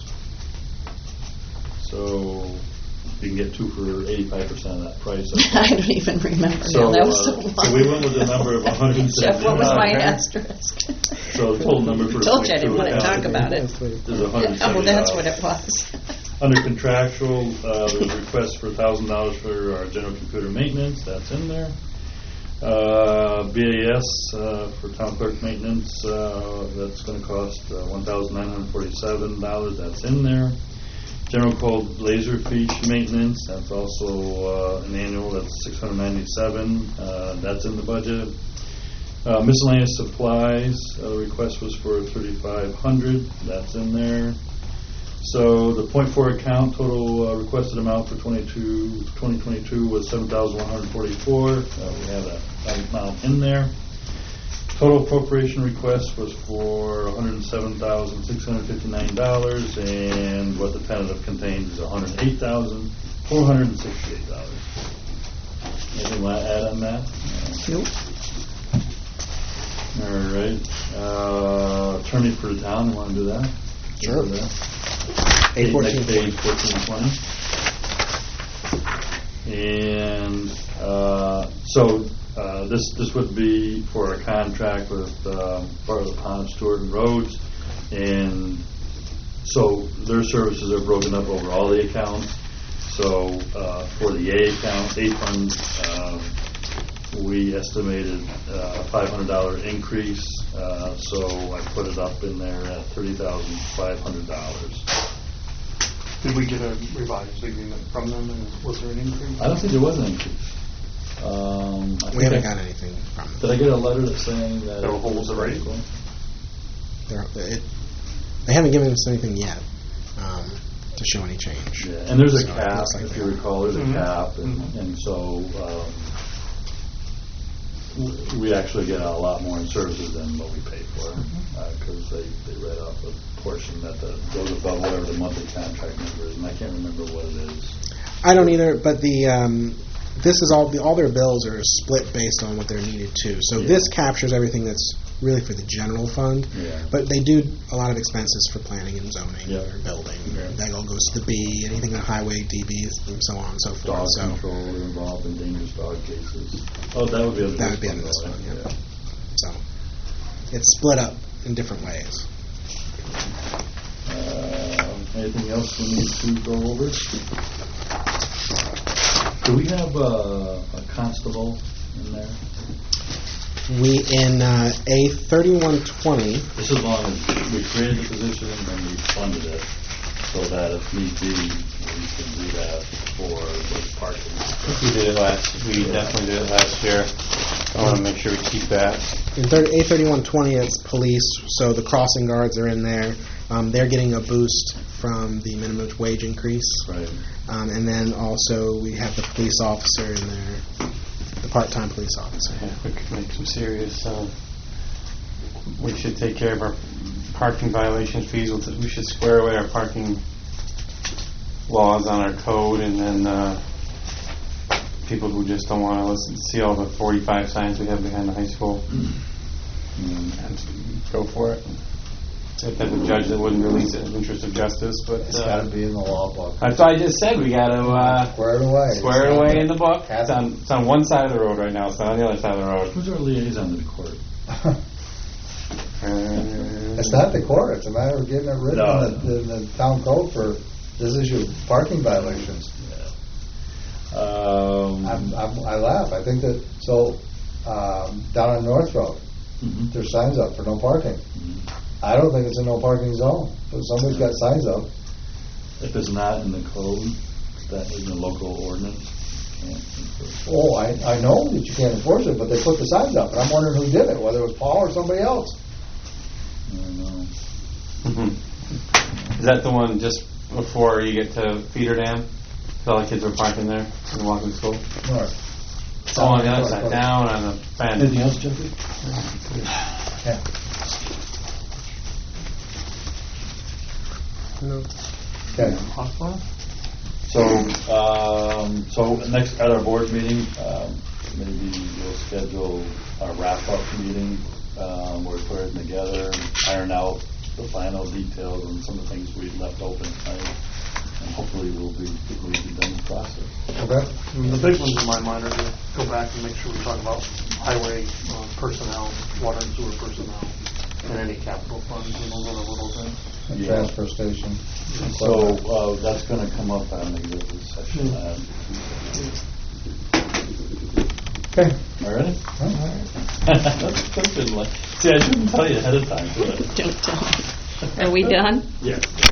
Speaker 2: So you can get two for eighty-five percent of that price.
Speaker 1: I don't even remember
Speaker 2: So,
Speaker 1: now. That was so
Speaker 2: uh,
Speaker 1: long.
Speaker 2: so we went with a number of one hundred seventy.
Speaker 1: Jeff, what was my
Speaker 2: Okay.
Speaker 1: asterisk?
Speaker 2: So the total number for the
Speaker 1: Told you I didn't want to
Speaker 2: twenty-two
Speaker 1: talk about it.
Speaker 2: is one hundred seventy dollars.
Speaker 1: Oh, that's what it was.
Speaker 2: Under contractual, uh, there was a request for one thousand dollars for our general computer maintenance. That's in there. Uh, B A S uh, for town clerk maintenance, uh, that's going to cost uh, one thousand nine hundred forty-seven dollars. That's in there. General code laser fiche maintenance, that's also uh, an annual, that's six hundred ninety-seven dollars. Uh, that's in the budget. Uh, miscellaneous supplies, uh, the request was for thirty-five hundred dollars. That's in there. So the point four account total uh, requested amount for twenty-two, twenty twenty-two was seven thousand one hundred forty-four dollars. Uh, we have that, that amount in there. Total appropriation request was for one hundred seven thousand six hundred fifty-nine dollars, and what the tentative contains is one hundred eight thousand four hundred sixty-eight dollars. Anything want to add on that?
Speaker 1: Nope.
Speaker 2: All right. Uh, attorney for the town, you want to do that?
Speaker 6: Sure.
Speaker 2: Do that?
Speaker 6: A fourteen
Speaker 2: Next page, fourteen twenty. And uh, so uh, this this would be for a contract with uh, Bartlett Pond, Stewart and Rhodes, and so their services are broken up over all the accounts. So uh, for the A account, A fund, um, we estimated uh, a five hundred dollars increase, uh, so I put it up in there at thirty thousand five hundred dollars.
Speaker 10: Did we get a revised agreement from them, and was there an increase?
Speaker 2: I don't think there was an increase. Um, I
Speaker 6: We
Speaker 2: think
Speaker 6: haven't
Speaker 2: I-
Speaker 6: got anything from them.
Speaker 2: Did I get a letter that's saying that?
Speaker 10: That will hold the rate?
Speaker 6: They're, it, they haven't given us anything yet um, to show any change.
Speaker 2: Yeah, and there's a
Speaker 6: So it
Speaker 2: cap,
Speaker 6: looks like
Speaker 2: if
Speaker 6: they
Speaker 2: you
Speaker 6: are.
Speaker 2: recall, there's a
Speaker 10: Mhm.
Speaker 2: cap, and,
Speaker 10: Mhm.
Speaker 2: and so um, w- we actually get a lot more in services than what we pay for, because they, they write off a portion that the, goes above whatever the monthly contract number is, and I can't remember what it is.
Speaker 6: I don't either, but the um, this is all the, all their bills are split based on what they're needed to. So
Speaker 2: Yeah.
Speaker 6: this captures everything that's really for the general fund,
Speaker 2: Yeah.
Speaker 6: but they do a lot of expenses for planning and zoning
Speaker 2: Yeah.
Speaker 6: or building.
Speaker 2: Yeah.
Speaker 6: That all goes to the B, anything on highway, D Bs, and so on and so forth.
Speaker 2: Dog
Speaker 6: so
Speaker 2: control involved in dangerous dog cases. Oh, that would be under
Speaker 6: that
Speaker 2: this
Speaker 6: would be under
Speaker 2: one,
Speaker 6: this
Speaker 2: though,
Speaker 6: one.
Speaker 2: right?
Speaker 6: Yeah. So it's split up in different ways.
Speaker 2: Uh, anything else we need to go over? Do we have uh, a constable in there?
Speaker 6: We in uh, A thirty-one twenty.
Speaker 2: This is long as we created the position and we funded it, so that if need be, we can do that for the parking.
Speaker 4: We did it last, we definitely did it last year. I want to make sure we keep that.
Speaker 6: In A thirty-one twenty, it's police, so the crossing guards are in there. Um, they're getting a boost from the minimum wage increase.
Speaker 2: Right.
Speaker 6: Um, and then also we have the police officer in there, the part-time police officer.
Speaker 4: Yeah, we could make some serious, uh, we should take care of our parking violation fees. We'll t- We should square away our parking laws on our code, and then uh, people who just don't want to listen, see all the forty-five signs we have behind the high school,
Speaker 2: Mm.
Speaker 4: and go for it. If there's a judge that wouldn't release it in the interest of justice, but
Speaker 3: It's
Speaker 4: uh,
Speaker 3: got to be in the law book.
Speaker 4: that's what I just said. We got to uh,
Speaker 3: Square it away.
Speaker 4: square it away in the book.
Speaker 3: Has-
Speaker 4: It's on, it's on one side of the road right now. It's not on the other side of the road.
Speaker 2: Who's our liaison to the court?
Speaker 4: Uh,
Speaker 3: It's not the court, it's a matter of getting it written
Speaker 2: No.
Speaker 3: in the, in the town code for this issue of parking violations.
Speaker 2: Um,
Speaker 3: I'm, I'm, I laugh, I think that, so, um, down on North Road,
Speaker 2: mhm.
Speaker 3: there's signs up for no parking.
Speaker 2: Mhm.
Speaker 3: I don't think it's a no parking zone, but somebody's got signs up.
Speaker 2: If it's not in the code, that is in the local ordinance, can't enforce it.
Speaker 3: Oh, I, I know that you can't enforce it, but they put the signs up, and I'm wondering who did it, whether it was Paul or somebody else.
Speaker 2: I don't know.
Speaker 4: Mhm. Is that the one just before you get to Feeder Dam? All the kids were parking there and walking to school?
Speaker 3: North.
Speaker 4: Oh, on the other side, down on the fence.
Speaker 2: Anything else, Jeffrey?
Speaker 3: Yeah.
Speaker 6: No.
Speaker 3: Okay.
Speaker 2: So, um, so next, at our board meeting, um, maybe we'll schedule a wrap-up meeting, um, where we're putting together, iron out the final details and some of the things we left open tonight, and hopefully we'll be, we'll be done the process.
Speaker 3: Okay.
Speaker 10: I mean, the big ones in my mind are to go back and make sure we talk about highway uh, personnel, water and sewer personnel, and any capital funds, and those other little things.
Speaker 3: And
Speaker 2: Yeah.
Speaker 3: transfer station.
Speaker 2: So, uh, that's gonna come up on the executive session. uh,
Speaker 3: Okay.
Speaker 2: All right?
Speaker 3: All right.
Speaker 2: That's good, like- See, I shouldn't tell you ahead of time, should I?
Speaker 1: Don't tell me. Are we done?
Speaker 2: Yeah.